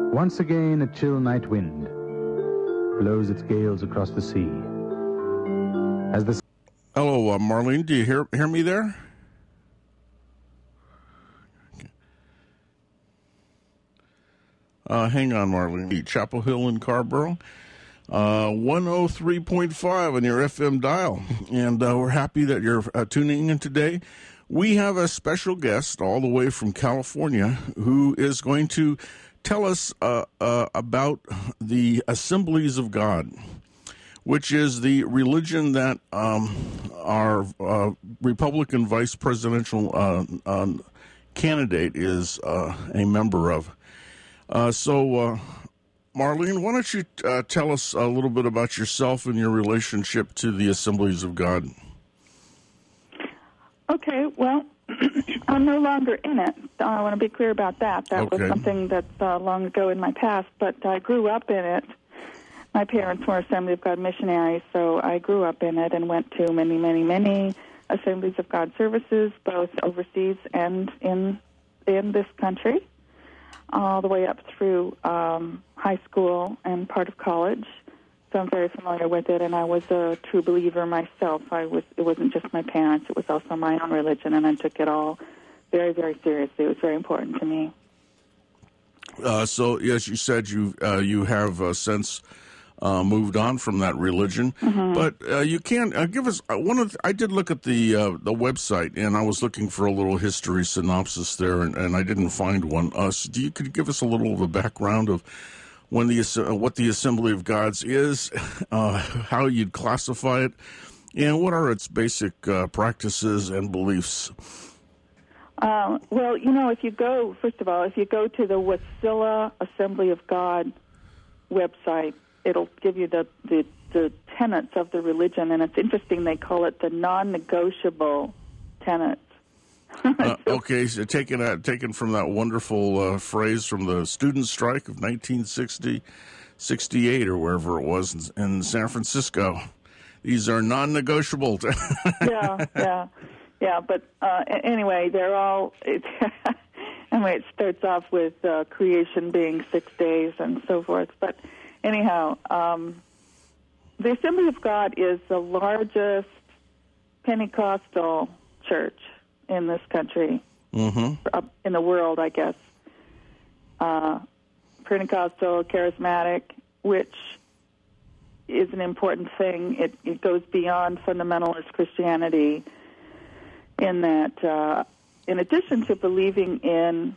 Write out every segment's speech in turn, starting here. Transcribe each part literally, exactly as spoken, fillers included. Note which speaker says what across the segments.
Speaker 1: Once again, a chill night wind blows its gales across the sea. As the
Speaker 2: Hello, uh, Marlene. Do you hear hear me there? Uh, hang on, Marlene. Chapel Hill in Carborough, uh, one oh three point five on your F M dial. And uh, we're happy that you're uh, tuning in today. We have a special guest all the way from California who is going to tell us uh, uh, about the Assemblies of God, which is the religion that um, our uh, Republican vice presidential uh, uh, candidate is uh, a member of. Uh, so, uh, Marlene, why don't you uh, tell us a little bit about yourself and your relationship to the Assemblies of God?
Speaker 3: Okay, well, I'm no longer in it. I want to be clear about that. That
Speaker 2: Okay.
Speaker 3: was something that's uh, long ago in my past, but I grew up in it. My parents were Assembly of God missionaries, so I grew up in it and went to many, many, many Assemblies of God services, both overseas and in in this country, all the way up through um, high school and part of college. So I'm very familiar with it, and I was a true believer myself. I was. It wasn't just my parents; it was also my own religion, and I took it all very, very seriously. It was very important to me.
Speaker 2: Uh, so, as you said, you uh, you have uh, since uh, moved on from that religion,
Speaker 3: Mm-hmm.
Speaker 2: but uh, you can uh, give us uh, one of. The, I did look at the uh, the website, and I was looking for a little history synopsis there, and, and I didn't find one. Uh, so do you could give us a little of a background of when the uh, what the Assembly of Gods is, uh, how you'd classify it, and what are its basic uh, practices and beliefs?
Speaker 3: Uh, well, you know, if you go, first of all, if you go to the Wasilla Assembly of God website, it'll give you the, the, the tenets of the religion, and it's interesting, they call it the non-negotiable tenets.
Speaker 2: uh, okay, so taken, uh, taken from that wonderful uh, phrase from the student strike of nineteen sixty, sixty-eight, or wherever it was in, in San Francisco. These are non-negotiable.
Speaker 3: yeah, yeah. Yeah, but uh, anyway, they're all. It, anyway, it starts off with uh, creation being six days and so forth. But anyhow, um, the Assembly of God is the largest Pentecostal church in this country,
Speaker 2: mm-hmm.
Speaker 3: uh, in the world, I guess. Uh, Pentecostal, charismatic, which is an important thing. It, it goes beyond fundamentalist Christianity, in that, uh, in addition to believing in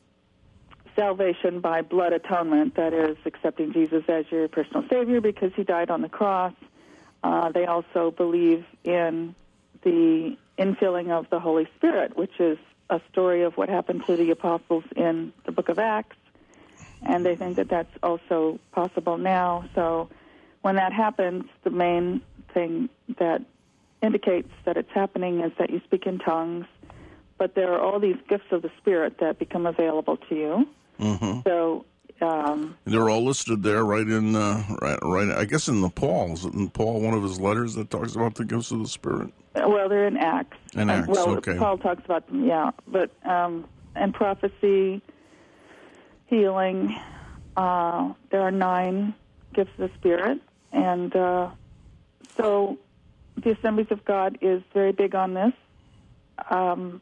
Speaker 3: salvation by blood atonement, that is, accepting Jesus as your personal Savior because he died on the cross, uh, they also believe in the infilling of the Holy Spirit, which is a story of what happened to the apostles in the book of Acts, and they think that that's also possible now. So when that happens, the main thing that indicates that it's happening is that you speak in tongues, but there are all these gifts of the Spirit that become available to you.
Speaker 2: Mm-hmm.
Speaker 3: So um,
Speaker 2: they're all listed there, right in, uh, right, right. I guess in the Paul, is it in Paul, one of his letters that talks about the gifts of the Spirit?
Speaker 3: Well, they're in Acts.
Speaker 2: In Acts,
Speaker 3: uh, well,
Speaker 2: okay.
Speaker 3: Paul talks about them, yeah, but um, and prophecy, healing. Uh, there are nine gifts of the Spirit, and uh, so the Assemblies of God is very big on this. Um,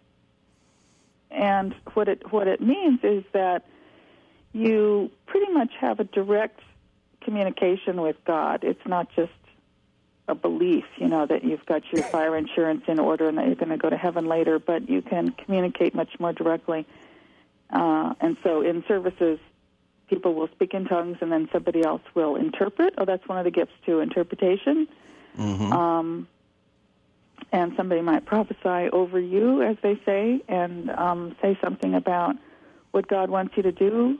Speaker 3: and what it what it means is that you pretty much have a direct communication with God. It's not just a belief, you know, that you've got your fire insurance in order and that you're going to go to heaven later, but you can communicate much more directly. Uh, and so in services, people will speak in tongues and then somebody else will interpret. Oh, that's one of the gifts, too, interpretation.
Speaker 2: Mm-hmm.
Speaker 3: Um, and somebody might prophesy over you, as they say, and um, say something about what God wants you to do.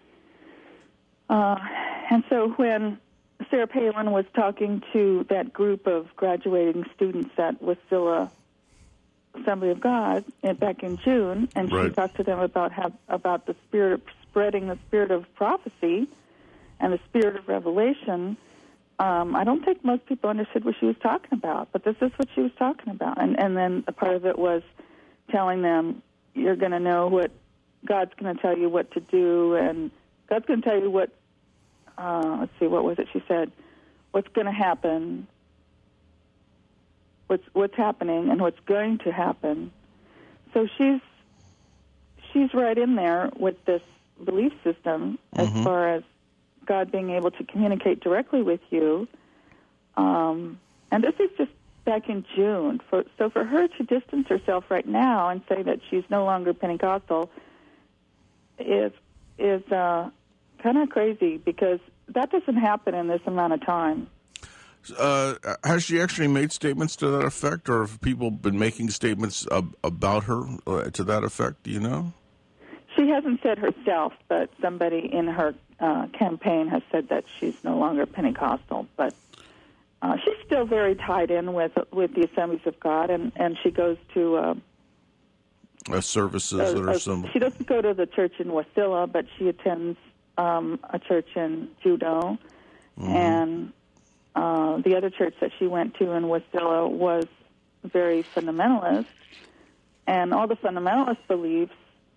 Speaker 3: Uh, and so when Sarah Palin was talking to that group of graduating students at Wasilla Assembly of God back in June, and she
Speaker 2: right.
Speaker 3: talked to them about how, about the spirit of spreading the spirit of prophecy and the spirit of revelation. Um, I don't think most people understood what she was talking about, but this is what she was talking about. And, and then a part of it was telling them, you're going to know what God's going to tell you what to do, and God's going to tell you what. Uh, let's see, what was it she said? What's going to happen? What's what's happening and what's going to happen? So she's she's right in there with this belief system as
Speaker 2: Mm-hmm.
Speaker 3: far as God being able to communicate directly with you. Um, and this is just back in June. For, so for her to distance herself right now and say that she's no longer Pentecostal is is uh, kind of crazy, because that doesn't happen in this amount of time.
Speaker 2: Uh, has she actually made statements to that effect, or have people been making statements ab- about her uh, to that effect? Do you know?
Speaker 3: She hasn't said herself, but somebody in her uh, campaign has said that she's no longer Pentecostal. But uh, she's still very tied in with with the Assemblies of God, and, and she goes to uh,
Speaker 2: Uh, services
Speaker 3: uh,
Speaker 2: that are
Speaker 3: uh,
Speaker 2: similar.
Speaker 3: she doesn't go to the church in Wasilla, but she attends um, a church in Juneau,
Speaker 2: Mm-hmm.
Speaker 3: and uh, the other church that she went to in Wasilla was very fundamentalist, and all the fundamentalist beliefs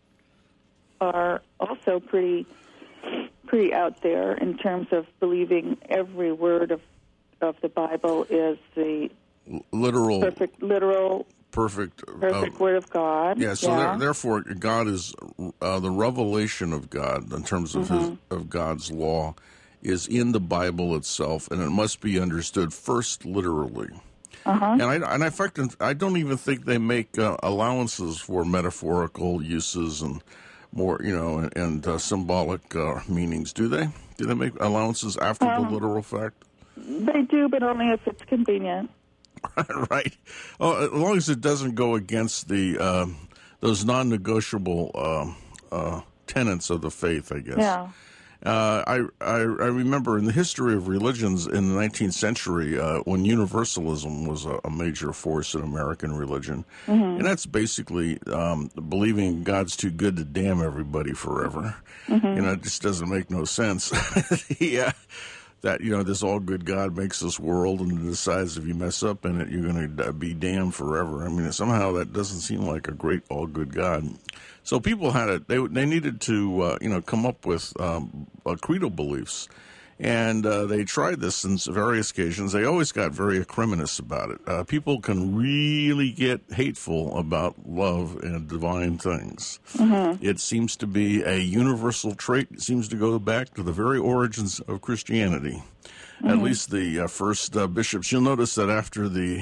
Speaker 3: are also pretty pretty out there in terms of believing every word of of the Bible is the
Speaker 2: Literal,
Speaker 3: perfect, literal,
Speaker 2: perfect,
Speaker 3: perfect
Speaker 2: uh,
Speaker 3: word of God.
Speaker 2: yeah. So there, therefore, God is uh, the revelation of God in terms of
Speaker 3: Mm-hmm.
Speaker 2: his of God's law is in the Bible itself, and it must be understood first literally.
Speaker 3: Uh-huh.
Speaker 2: And I, and in fact, I don't even think they make uh, allowances for metaphorical uses and more, you know, and, and uh, symbolic uh, meanings. Do they? Do they make allowances after
Speaker 3: Um,
Speaker 2: the literal fact?
Speaker 3: They do, but only if it's convenient.
Speaker 2: Right. Oh, as long as it doesn't go against the um, those non-negotiable um, uh, tenets of the faith, I guess.
Speaker 3: Yeah.
Speaker 2: Uh, I, I I remember in the history of religions in the nineteenth century uh, when universalism was a, a major force in American religion,
Speaker 3: Mm-hmm.
Speaker 2: and that's basically um, believing God's too good to damn everybody forever.
Speaker 3: Mm-hmm.
Speaker 2: You know, it just doesn't make no sense. Yeah, that you know this all good God makes this world and decides if you mess up in it, you're going to be damned forever. I mean, somehow that doesn't seem like a great all good God. So people had it. They they needed to uh, you know come up with um, uh, creedal beliefs, and uh, they tried this on various occasions. They always got very acrimonious about it. Uh, people can really get hateful about love and divine things.
Speaker 3: Mm-hmm.
Speaker 2: It seems to be a universal trait. It seems to go back to the very origins of Christianity.
Speaker 3: Mm-hmm.
Speaker 2: At least the uh, first uh, bishops. You'll notice that after the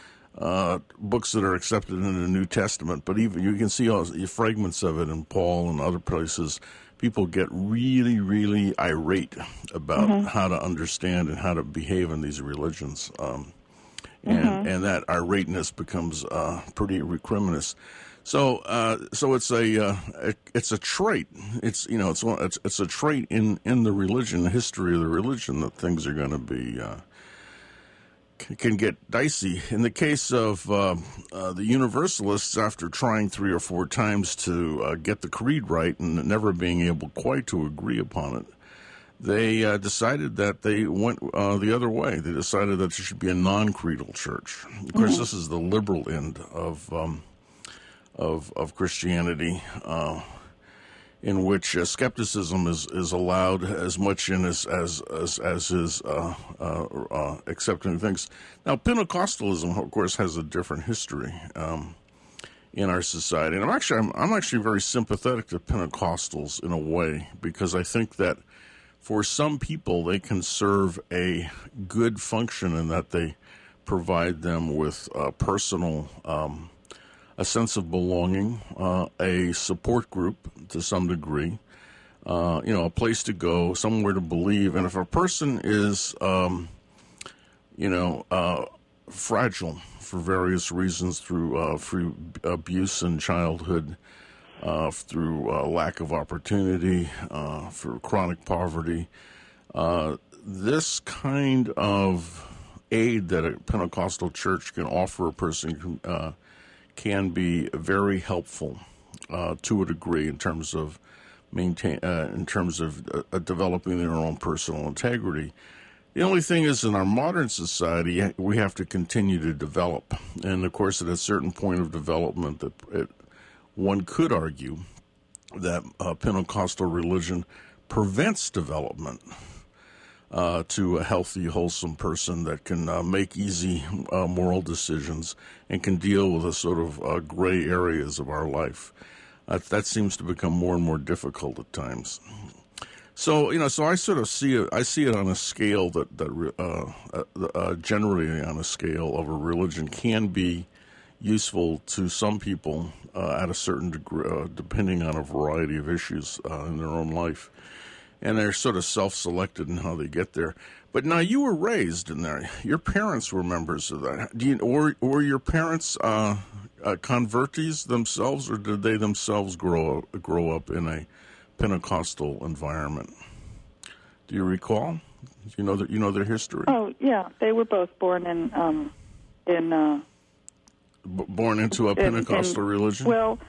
Speaker 2: Uh, books that are accepted in the New Testament, but even you can see all the fragments of it in Paul and other places. People get really, really irate about
Speaker 3: Mm-hmm.
Speaker 2: how to understand and how to behave in these religions, um, and
Speaker 3: Mm-hmm.
Speaker 2: and that irateness becomes uh, pretty recriminous. So, uh, so it's a uh, it's a trait. It's you know it's one, it's it's a trait in in the religion, the history of the religion, that things are going to be. Uh, can get dicey. In the case of uh, uh, the Universalists, after trying three or four times to uh, get the creed right and never being able quite to agree upon it, they uh, decided that they went uh, the other way. They decided that there should be a non-creedal church. Of course,
Speaker 3: Mm-hmm.
Speaker 2: this is the liberal end of um, of, of Christianity, uh, in which uh, skepticism is, is allowed as much in as as as, as is uh, uh, uh, accepting things. Now, Pentecostalism, of course, has a different history um, in our society, and I'm actually I'm, I'm actually very sympathetic to Pentecostals in a way, because I think that for some people they can serve a good function in that they provide them with uh, personal. Um, a sense of belonging, uh, a support group to some degree, uh, you know, a place to go, somewhere to believe. And if a person is, um, you know, uh, fragile for various reasons through, uh, through abuse in childhood, uh, through uh, lack of opportunity, uh, for chronic poverty, uh, this kind of aid that a Pentecostal church can offer a person uh, can be very helpful uh, to a degree in terms of maintain uh, in terms of uh, developing their own personal integrity. The only thing is, in our modern society, we have to continue to develop, and of course, at a certain point of development, that it, one could argue that uh, Pentecostal religion prevents development uh, to a healthy, wholesome person that can uh, make easy uh, moral decisions and can deal with the sort of uh, gray areas of our life. Uh, that seems to become more and more difficult at times. So, you know, so I sort of see it, I see it on a scale that, that uh, uh, uh, generally on a scale of a religion can be useful to some people uh, at a certain degree, uh, depending on a variety of issues uh, in their own life. And they're sort of self-selected in how they get there. But now you were raised in there. Your parents were members of that. Do you, or were your parents uh, uh, convertees themselves, or did they themselves grow up, grow up in a Pentecostal environment? Do you recall? Do you know that you know their history?
Speaker 3: Oh yeah, they were both born in um, in uh,
Speaker 2: B- born into a Pentecostal
Speaker 3: in, in,
Speaker 2: religion.
Speaker 3: Well,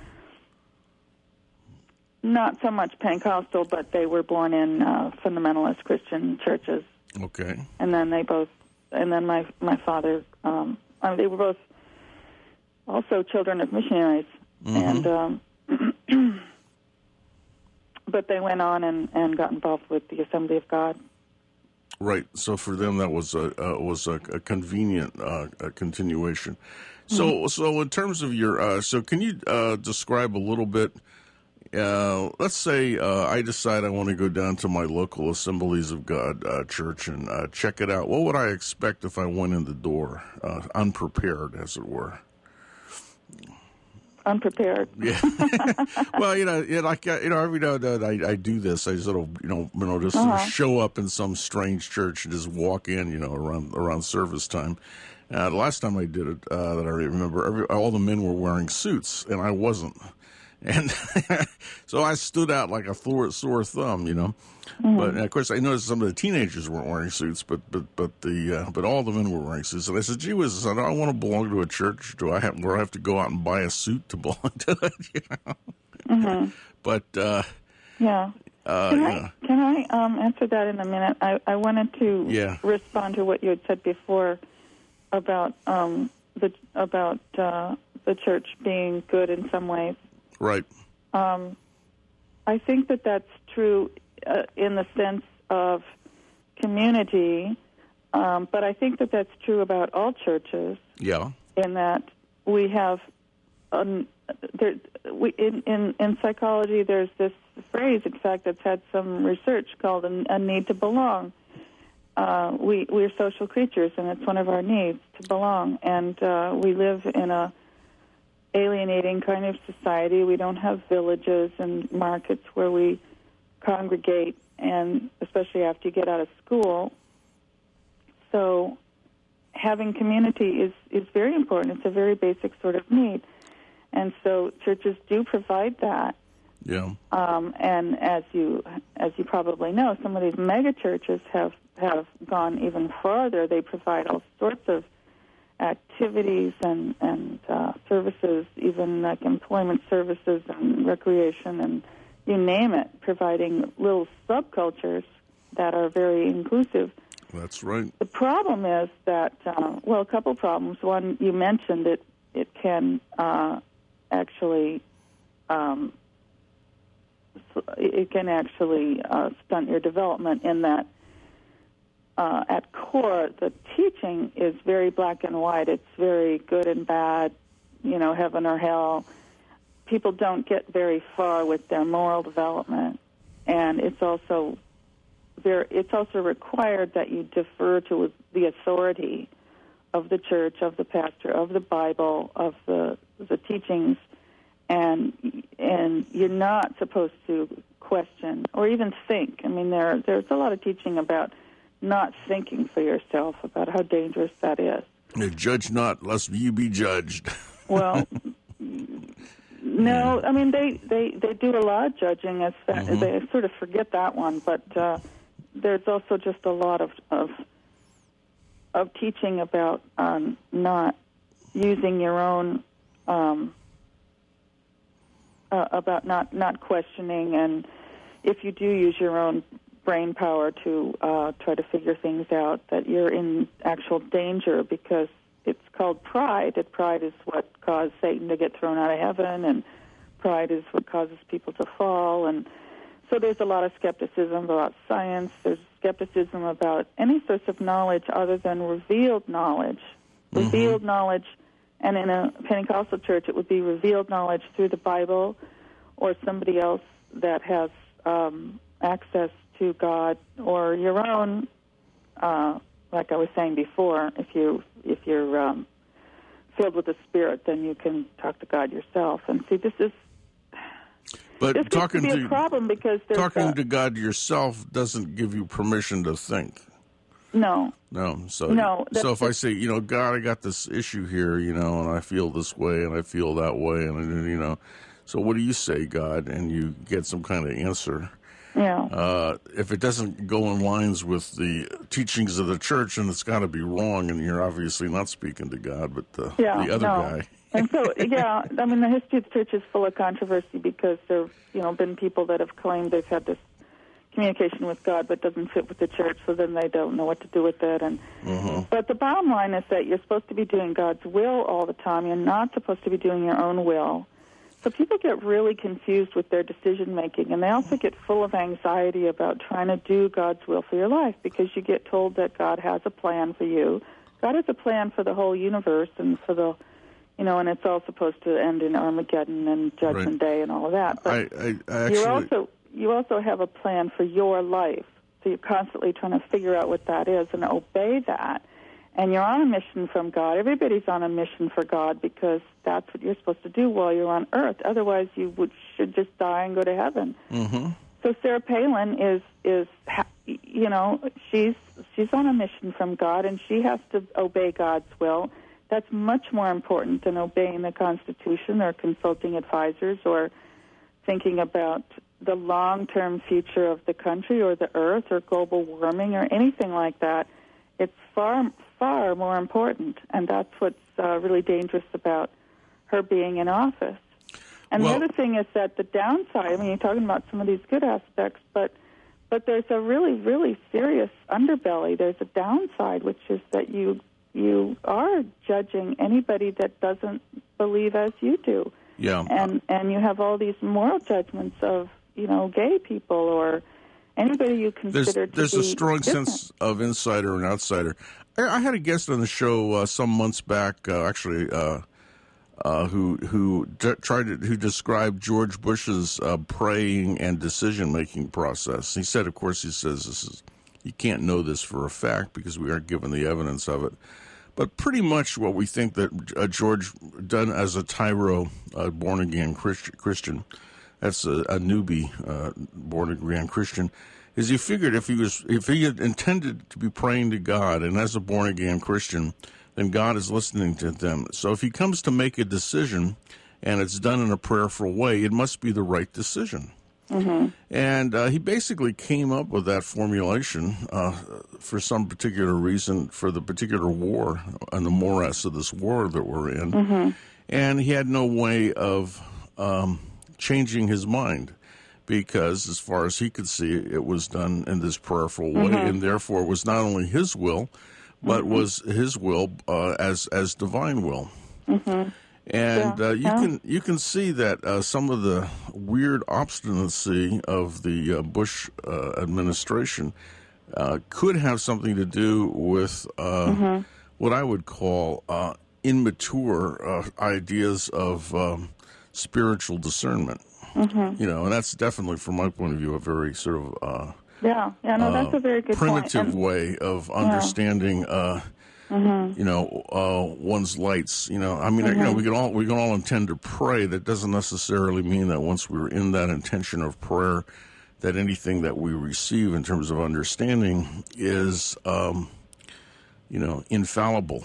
Speaker 3: not so much Pentecostal, but they were born in uh, fundamentalist Christian churches.
Speaker 2: Okay.
Speaker 3: And then they both, and then my my father, um, I mean, they were both also children of missionaries,
Speaker 2: Mm-hmm.
Speaker 3: and um, but they went on and, and got involved with the Assembly of God.
Speaker 2: Right. So for them, that was a uh, was a, a convenient uh, a continuation. So mm-hmm. so in terms of your, uh, so can you uh, describe a little bit? Uh, let's say uh, I decide I want to go down to my local Assemblies of God uh, church and uh, check it out. What would I expect if I went in the door, uh, unprepared, as it were?
Speaker 3: Unprepared.
Speaker 2: Yeah. Well, you know, you know, like you know, every now and then I, I do this. I sort of, you know, you know, just
Speaker 3: uh-huh.
Speaker 2: sort of show up in some strange church and just walk in, you know, around around service time. Uh, the last time I did it, uh, that I remember, every, all the men were wearing suits, and I wasn't. And so I stood out like a sore, sore thumb, you know. Mm-hmm. But of course, I noticed some of the teenagers weren't wearing suits, but but but the uh, but all the men were wearing suits. And I said, "Gee whiz, I don't want to belong to a church. Do I have? Where I have to go out and buy a suit to belong to it?" You know.
Speaker 3: Mm-hmm.
Speaker 2: But uh,
Speaker 3: yeah.
Speaker 2: Uh,
Speaker 3: can,
Speaker 2: yeah.
Speaker 3: I, can I um, answer that in a minute? I, I wanted to
Speaker 2: yeah.
Speaker 3: respond to what you had said before about um, the about uh, the church being good in some ways.
Speaker 2: Right.
Speaker 3: Um, I think that that's true uh, in the sense of community, um, but I think that that's true about all churches.
Speaker 2: Yeah.
Speaker 3: In that we have, um, there, we in, in in psychology, there's this phrase, in fact, that's had some research called a, a need to belong. Uh, we we're social creatures, and it's one of our needs to belong, and uh, we live in a alienating kind of society. We don't have villages and markets where we congregate, and especially after you get out of school. So having community is, is very important. It's a very basic sort of need. And so churches do provide that.
Speaker 2: Yeah.
Speaker 3: Um, and as you as you probably know, some of these mega churches have, have gone even farther. They provide all sorts of activities and, and uh, services, even like employment services and recreation and you name it, providing little subcultures that are very inclusive.
Speaker 2: That's right.
Speaker 3: The problem is that, uh, well, a couple problems. One, you mentioned it, it can uh, actually um, it can actually uh, stunt your development in that Uh, at core, the teaching is very black and white. It's very good and bad, you know, heaven or hell. People don't get very far with their moral development, and it's also there. It's also required that you defer to the authority of the church, of the pastor, of the Bible, of the the teachings, and and you're not supposed to question or even think. I mean, there there's a lot of teaching about not thinking for yourself, about how dangerous that is.
Speaker 2: Judge not, lest you be judged.
Speaker 3: Well, no, I mean, they, they, they do a lot of judging. As fa- mm-hmm. They sort of forget that one, but uh, there's also just a lot of of, of teaching about um, not using your own, um, uh, about not, not questioning, and if you do use your own brain power to uh, try to figure things out, that you're in actual danger because it's called pride. And pride is what caused Satan to get thrown out of heaven, and pride is what causes people to fall. And so there's a lot of skepticism about science. There's skepticism about any sorts of knowledge other than revealed knowledge.
Speaker 2: Mm-hmm.
Speaker 3: Revealed knowledge, and in a Pentecostal church, it would be revealed knowledge through the Bible or somebody else that has um, access to God, or your own, uh, like I was saying before, if, you, if you're um, filled with the Spirit, then you can talk to God yourself. And see, this is
Speaker 2: But
Speaker 3: this
Speaker 2: talking
Speaker 3: gets to be
Speaker 2: to
Speaker 3: a problem because there's
Speaker 2: talking
Speaker 3: a,
Speaker 2: to God yourself doesn't give you permission to think.
Speaker 3: no.
Speaker 2: No, so
Speaker 3: No, that's
Speaker 2: so if I
Speaker 3: just-
Speaker 2: say, you know, God, I got this issue here, you know, and I feel this way and I feel that way, and you know, so what do you say, God? And you get some kind of answer.
Speaker 3: Yeah.
Speaker 2: Uh, if it doesn't go in lines with the teachings of the church, then it's got to be wrong, and you're obviously not speaking to God, but the,
Speaker 3: Yeah,
Speaker 2: the other
Speaker 3: no.
Speaker 2: guy.
Speaker 3: And so, yeah, I mean, the history of the church is full of controversy because there have, you know, been people that have claimed they've had this communication with God but doesn't fit with the church, so then they don't know what to do with it. And
Speaker 2: Mm-hmm.
Speaker 3: But the bottom line is that you're supposed to be doing God's will all the time. You're not supposed to be doing your own will. So people get really confused with their decision-making, and they also get full of anxiety about trying to do God's will for your life because you get told that God has a plan for you. God has a plan for the whole universe and for the, you know, and it's all supposed to end in Armageddon and Judgment
Speaker 2: Right.
Speaker 3: Day and all of that. But
Speaker 2: I, I, I actually,
Speaker 3: you also you also have a plan for your life, so you're constantly trying to figure out what that is and obey that. And you're on a mission from God. Everybody's on a mission for God because that's what you're supposed to do while you're on earth. Otherwise, you would should just die and go to heaven.
Speaker 2: mm-hmm.
Speaker 3: So Sarah Palin is is you know she's she's on a mission from God, and she has to obey God's will. That's much more important than obeying the Constitution or consulting advisors or thinking about the long-term future of the country or the earth or global warming or anything like that. It's far, far more important, and that's what's uh, really dangerous about her being in office. And
Speaker 2: Well-
Speaker 3: the other thing is that the downside, I mean, you're talking about some of these good aspects, but but there's a really, really serious underbelly. There's a downside, which is that you you are judging anybody that doesn't believe as you do.
Speaker 2: Yeah.
Speaker 3: And and you have all these moral judgments of, you know, gay people or anybody you
Speaker 2: There's
Speaker 3: consider to
Speaker 2: there's
Speaker 3: be
Speaker 2: a strong
Speaker 3: different.
Speaker 2: sense of insider and outsider. I, I had a guest on the show uh, some months back, uh, actually, uh, uh, who who d- tried to who described George Bush's uh, praying and decision making process. He said, of course, he says this is you can't know this for a fact because we aren't given the evidence of it. But pretty much what we think that uh, George done as a tyro, uh, born again Christ- Christian. That's a, a newbie, uh, born again Christian, is he figured if he was if he had intended to be praying to God, and as a born again Christian, then God is listening to them. So if he comes to make a decision, and it's done in a prayerful way, it must be the right decision.
Speaker 3: Mm-hmm.
Speaker 2: And uh, he basically came up with that formulation uh, for some particular reason for the particular war and the morass of this war that we're in,
Speaker 3: Mm-hmm.
Speaker 2: and he had no way of Um, changing his mind because, as far as he could see, it was done in this prayerful way,
Speaker 3: Mm-hmm.
Speaker 2: and therefore it was not only his will, but
Speaker 3: Mm-hmm.
Speaker 2: was his will uh, as as divine will.
Speaker 3: Mm-hmm.
Speaker 2: And
Speaker 3: Yeah.
Speaker 2: uh, you
Speaker 3: Yeah.
Speaker 2: can you can see that uh, some of the weird obstinacy of the uh, Bush uh, administration uh, could have something to do with uh,
Speaker 3: Mm-hmm.
Speaker 2: what I would call uh, immature uh, ideas of um, spiritual discernment.
Speaker 3: Mm-hmm.
Speaker 2: You know, and that's definitely, from my point of view, a very sort of uh,
Speaker 3: Yeah, yeah, no, that's
Speaker 2: uh,
Speaker 3: a very good
Speaker 2: primitive
Speaker 3: point. And-
Speaker 2: way of understanding. Uh,
Speaker 3: Mm-hmm.
Speaker 2: You know, uh, one's lights. You know, I mean, you know, we can all we can all intend to pray. That doesn't necessarily mean that once we're in that intention of prayer, that anything that we receive in terms of understanding is, um, you know, infallible.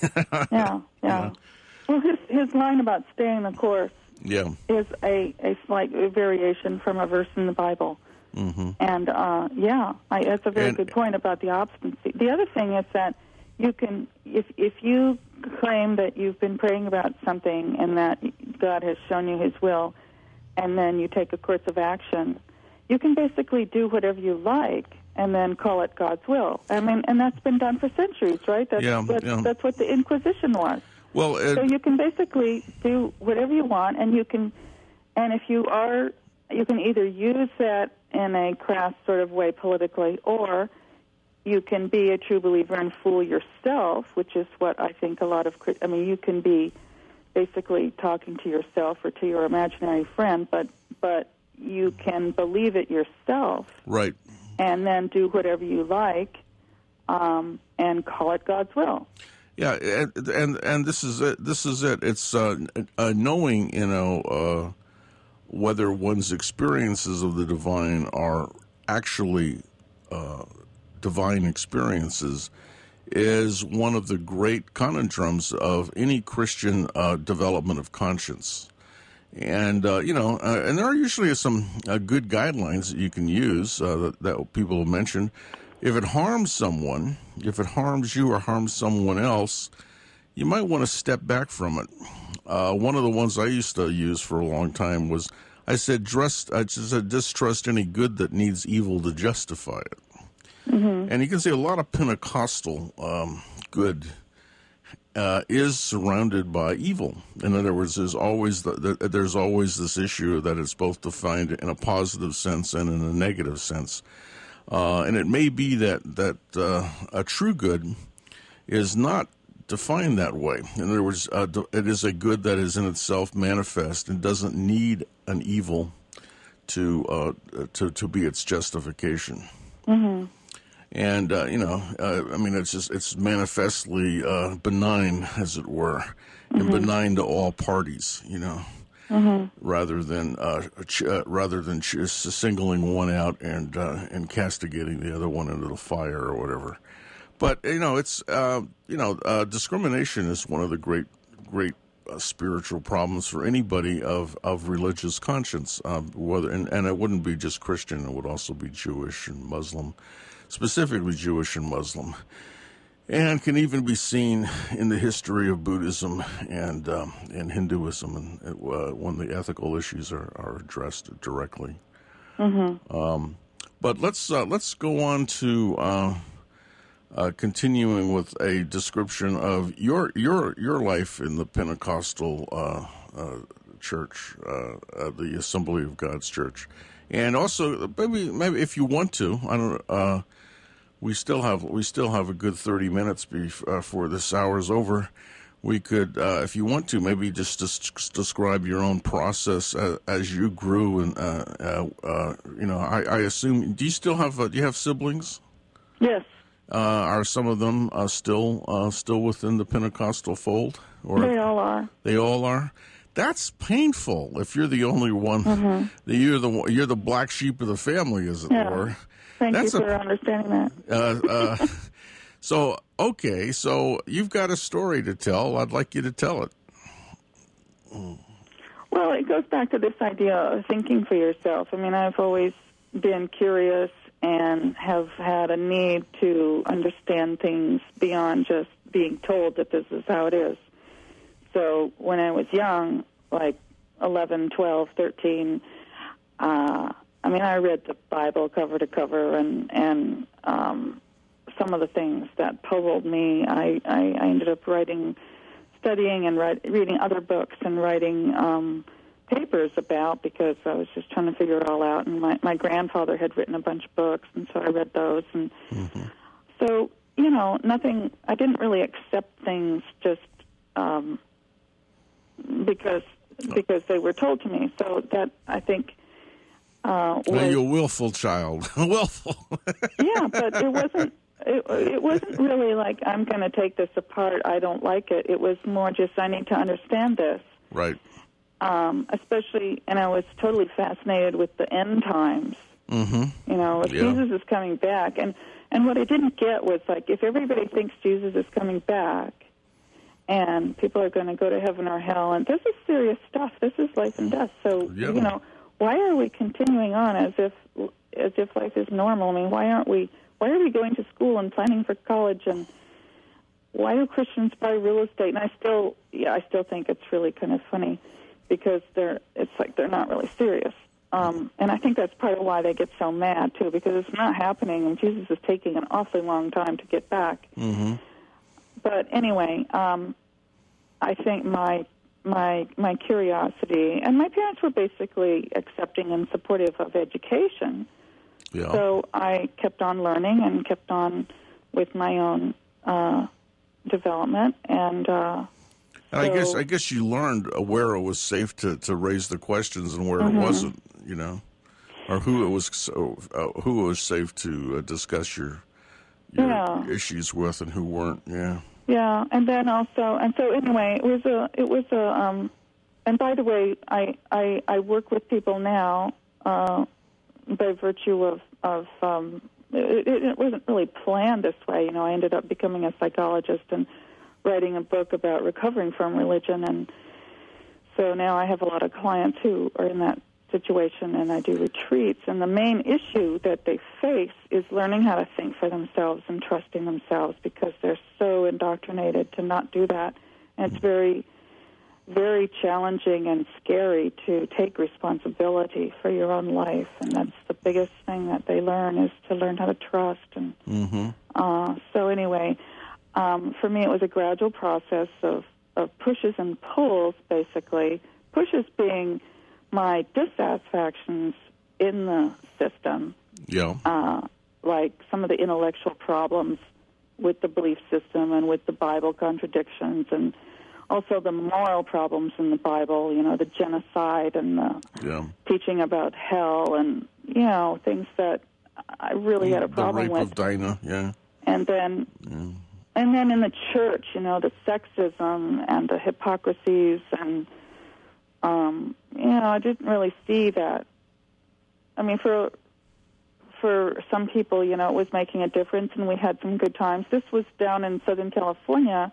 Speaker 3: yeah, yeah. Well, his his line about staying the course
Speaker 2: Yeah.
Speaker 3: is a, a slight variation from a verse in the Bible.
Speaker 2: Mm-hmm.
Speaker 3: And, uh, yeah, I, that's a very
Speaker 2: And-
Speaker 3: good point about the obstinacy. The other thing is that you can, if if you claim that you've been praying about something and that God has shown you his will, and then you take a course of action, you can basically do whatever you like and then call it God's will. I mean, and that's been done for centuries, right? That's,
Speaker 2: Yeah,
Speaker 3: that's,
Speaker 2: yeah.
Speaker 3: that's what the Inquisition was.
Speaker 2: Well,
Speaker 3: So
Speaker 2: it,
Speaker 3: you can basically do whatever you want, and you can, and if you are, you can either use that in a crass sort of way politically, or you can be a true believer and fool yourself, which is what I think a lot of, I mean, you can be basically talking to yourself or to your imaginary friend, but but you can believe it yourself.
Speaker 2: Right.
Speaker 3: And then do whatever you like um, and call it God's will.
Speaker 2: Yeah, and and, and this is it. This is it. It's uh, uh, knowing, you know, uh, whether one's experiences of the divine are actually uh, divine experiences is one of the great conundrums of any Christian uh, development of conscience. And, uh, you know, uh, and there are usually some uh, good guidelines that you can use uh, that, that people have mentioned. If it harms someone, if it harms you or harms someone else, you might want to step back from it. Uh, one of the ones I used to use for a long time was, I said, trust, I just said, distrust any good that needs evil to justify it. Mm-hmm. And you can see a lot of Pentecostal um, good uh, is surrounded by evil. In other words, there's always the, the, there's always this issue that it's both defined in a positive sense and in a negative sense. Uh, and it may be that that uh, a true good is not defined that way. In other words, uh, it is a good that is in itself manifest and doesn't need an evil to uh, to to be its justification. Mm-hmm. And uh, you know, uh, I mean, it's just it's manifestly uh, benign, as it were, mm-hmm. and benign to all parties. You know. Mm-hmm. Rather than uh, ch- uh, rather than just singling one out and uh, and castigating the other one into the fire or whatever, but you know it's uh, you know uh, discrimination is one of the great great uh, spiritual problems for anybody of, of religious conscience. Um, whether and, and it wouldn't be just Christian; it would also be Jewish and Muslim, specifically Jewish and Muslim. And can even be seen in the history of Buddhism and um, and Hinduism, and uh, when the ethical issues are, are addressed directly. Mm-hmm. Um, but let's uh, let's go on to uh, uh, continuing with a description of your your your life in the Pentecostal uh, uh, church, uh, uh, the Assembly of God's Church, and also maybe maybe if you want to, I don't. Uh, We still have we still have a good thirty minutes before uh, this hour is over. We could, uh, if you want to, maybe just, just describe your own process as, as you grew, and uh, uh, uh, you know, I, I assume. Do you still have uh, do you have siblings?
Speaker 3: Yes.
Speaker 2: Uh, are some of them uh, still uh, still within the Pentecostal fold? Or
Speaker 3: they all are.
Speaker 2: They all are. That's painful. If you're the only one, mm-hmm. you're the you're the black sheep of the family, as it
Speaker 3: yeah.
Speaker 2: were.
Speaker 3: Thank
Speaker 2: That's
Speaker 3: you for
Speaker 2: a,
Speaker 3: understanding that.
Speaker 2: Uh, uh, so, okay, so you've got a story to tell. I'd like you to tell it.
Speaker 3: Well, it goes back to this idea of thinking for yourself. I mean, I've always been curious and have had a need to understand things beyond just being told that this is how it is. So when I was young, like eleven, twelve, thirteen, uh, I mean, I read the Bible cover to cover, and and um, some of the things that puzzled me, I, I, I ended up writing, studying and write, reading other books and writing um, papers about, because I was just trying to figure it all out. And my, my grandfather had written a bunch of books, and so I read those. And mm-hmm. so, you know, nothing, I didn't really accept things just um, because because they were told to me. So that, I think... Uh, was,
Speaker 2: you're a willful child. willful.
Speaker 3: Yeah, but it wasn't. It, it wasn't really like, I'm going to take this apart. I don't like it. It was more just, I need to understand this.
Speaker 2: Right.
Speaker 3: Um, especially, and I was totally fascinated with the end times. Mm-hmm. You know, if yeah. Jesus is coming back, and and what I didn't get was, like, if everybody thinks Jesus is coming back, and people are going to go to heaven or hell, and this is serious stuff. This is life and death. So yeah. you know. Why are we continuing on as if as if life is normal? I mean, why aren't we? Why are we going to school and planning for college? And why do Christians buy real estate? And I still, yeah, I still think it's really kind of funny, because they're it's like they're not really serious. Um, and I think that's part of why they get so mad too, because it's not happening, and Jesus is taking an awfully long time to get back. Mm-hmm. But anyway, um, I think my my my curiosity, and my parents were basically accepting and supportive of education.
Speaker 2: Yeah.
Speaker 3: So I kept on learning and kept on with my own uh, development, and, uh,
Speaker 2: and I
Speaker 3: so,
Speaker 2: guess I guess you learned where it was safe to, to raise the questions and where
Speaker 3: mm-hmm.
Speaker 2: it wasn't, you know, or who it was so, uh, who it was safe to uh, discuss your your
Speaker 3: yeah.
Speaker 2: issues with and who weren't. Yeah.
Speaker 3: Yeah, and then also, and so anyway, it was a, it was a, um, and by the way, I, I, I work with people now uh, by virtue of, of um, it, it wasn't really planned this way. You know, I ended up becoming a psychologist and writing a book about recovering from religion, and so now I have a lot of clients who are in that situation, and I do retreats, and the main issue that they face is learning how to think for themselves and trusting themselves, because they're so indoctrinated to not do that, and it's very, very challenging and scary to take responsibility for your own life, and that's the biggest thing that they learn, is to learn how to trust. And
Speaker 2: mm-hmm.
Speaker 3: uh, so anyway, um, for me it was a gradual process of, of pushes and pulls, basically. Pushes being my dissatisfactions in the system,
Speaker 2: yeah,
Speaker 3: uh, like some of the intellectual problems with the belief system and with the Bible contradictions, and also the moral problems in the Bible, you know, the genocide and the
Speaker 2: yeah.
Speaker 3: teaching about hell, and, you know, things that I really had a problem
Speaker 2: the rape
Speaker 3: with.
Speaker 2: of Dinah, yeah.
Speaker 3: And then,
Speaker 2: yeah.
Speaker 3: and then in the church, you know, the sexism and the hypocrisies, and Um, you know, I didn't really see that. I mean, for for some people, you know, it was making a difference, and we had some good times. This was down in Southern California.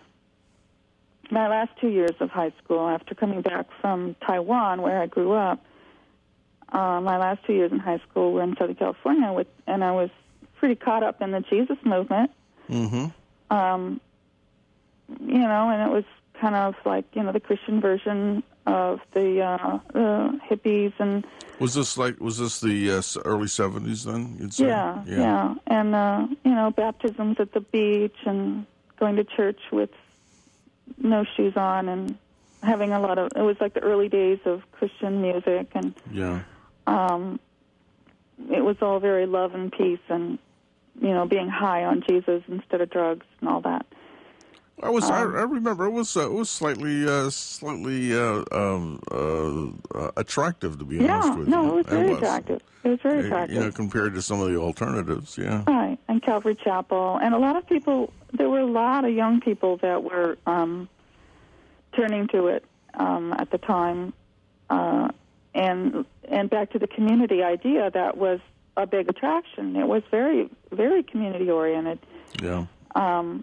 Speaker 3: My last two years of high school, after coming back from Taiwan, where I grew up, uh, my last two years in high school were in Southern California, with, and I was pretty caught up in the Jesus movement.
Speaker 2: Mm-hmm.
Speaker 3: Um, you know, and it was kind of like, you know, the Christian version of the uh, uh, hippies. And
Speaker 2: was this like was this the uh, early seventies then? You'd say?
Speaker 3: Yeah,
Speaker 2: yeah,
Speaker 3: yeah, and uh, you know, baptisms at the beach and going to church with no shoes on, and having a lot of. It was like the early days of Christian music, and
Speaker 2: yeah,
Speaker 3: um, it was all very love and peace, and you know, being high on Jesus instead of drugs and all that.
Speaker 2: I was.
Speaker 3: Um,
Speaker 2: I, I remember it was. Uh, it was slightly, uh, slightly uh, um, uh, uh, attractive, to be
Speaker 3: yeah,
Speaker 2: honest with
Speaker 3: no,
Speaker 2: you.
Speaker 3: it was very
Speaker 2: it was.
Speaker 3: attractive. It was very attractive.
Speaker 2: You know, compared to some of the alternatives, yeah.
Speaker 3: Right, and Calvary Chapel, and a lot of people. There were a lot of young people that were um, turning to it um, at the time, uh, and and back to the community idea, that was a big attraction. It was very, very community oriented.
Speaker 2: Yeah.
Speaker 3: Um,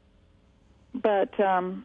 Speaker 3: But, um,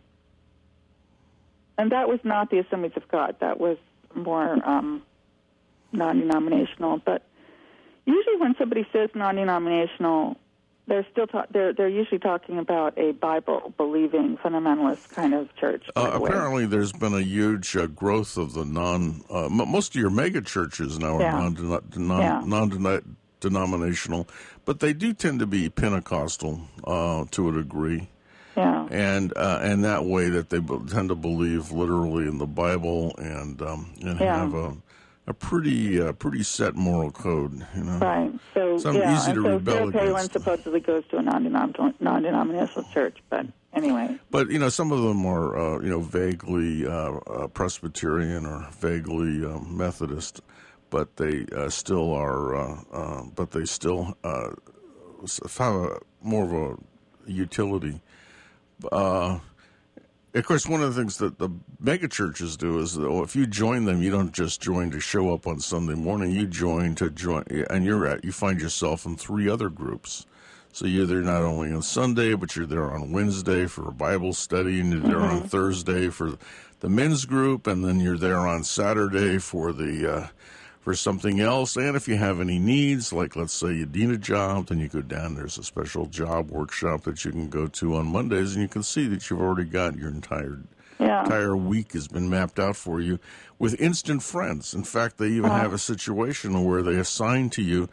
Speaker 3: and that was not the Assemblies of God. That was more um, non-denominational. But usually when somebody says non-denominational, they're still ta- they're they're usually talking about a Bible-believing fundamentalist kind of church.
Speaker 2: Uh,
Speaker 3: the
Speaker 2: apparently, there's been a huge uh, growth of the non. Uh, m- most of your mega churches now are
Speaker 3: Yeah.
Speaker 2: non non
Speaker 3: Yeah.
Speaker 2: non denominational, but they do tend to be Pentecostal uh, to a degree.
Speaker 3: Yeah.
Speaker 2: And uh, and that way that they be- tend to believe literally in the Bible, and um, and
Speaker 3: Yeah.
Speaker 2: have a a pretty uh, pretty set moral code, you know.
Speaker 3: Right. So
Speaker 2: Some
Speaker 3: yeah,
Speaker 2: easy
Speaker 3: and
Speaker 2: to
Speaker 3: so
Speaker 2: rebel
Speaker 3: Sarah Palin
Speaker 2: against.
Speaker 3: supposedly goes to a non-denom- non-denominational church, but anyway.
Speaker 2: But you know, some of them are uh, you know vaguely uh, uh, Presbyterian or vaguely uh, Methodist, but they uh, still are. Uh, uh, but they still uh, have a, more of a utility. Uh, of course, one of the things that the mega churches do is that, well, if you join them, you don't just join to show up on Sunday morning. You join to join, and you're at. You find yourself in three other groups. So you're there not only on Sunday, but you're there on Wednesday for a Bible study, and you're there
Speaker 3: Mm-hmm.
Speaker 2: on Thursday for the men's group, and then you're there on Saturday for the uh, for something else. And if you have any needs, like let's say you need a job, then you go down. There's a special job workshop that you can go to on Mondays, and you can see that you've already got your entire
Speaker 3: Yeah.
Speaker 2: entire week has been mapped out for you with instant friends. In fact, they even
Speaker 3: Uh-huh.
Speaker 2: have a situation where they assign to you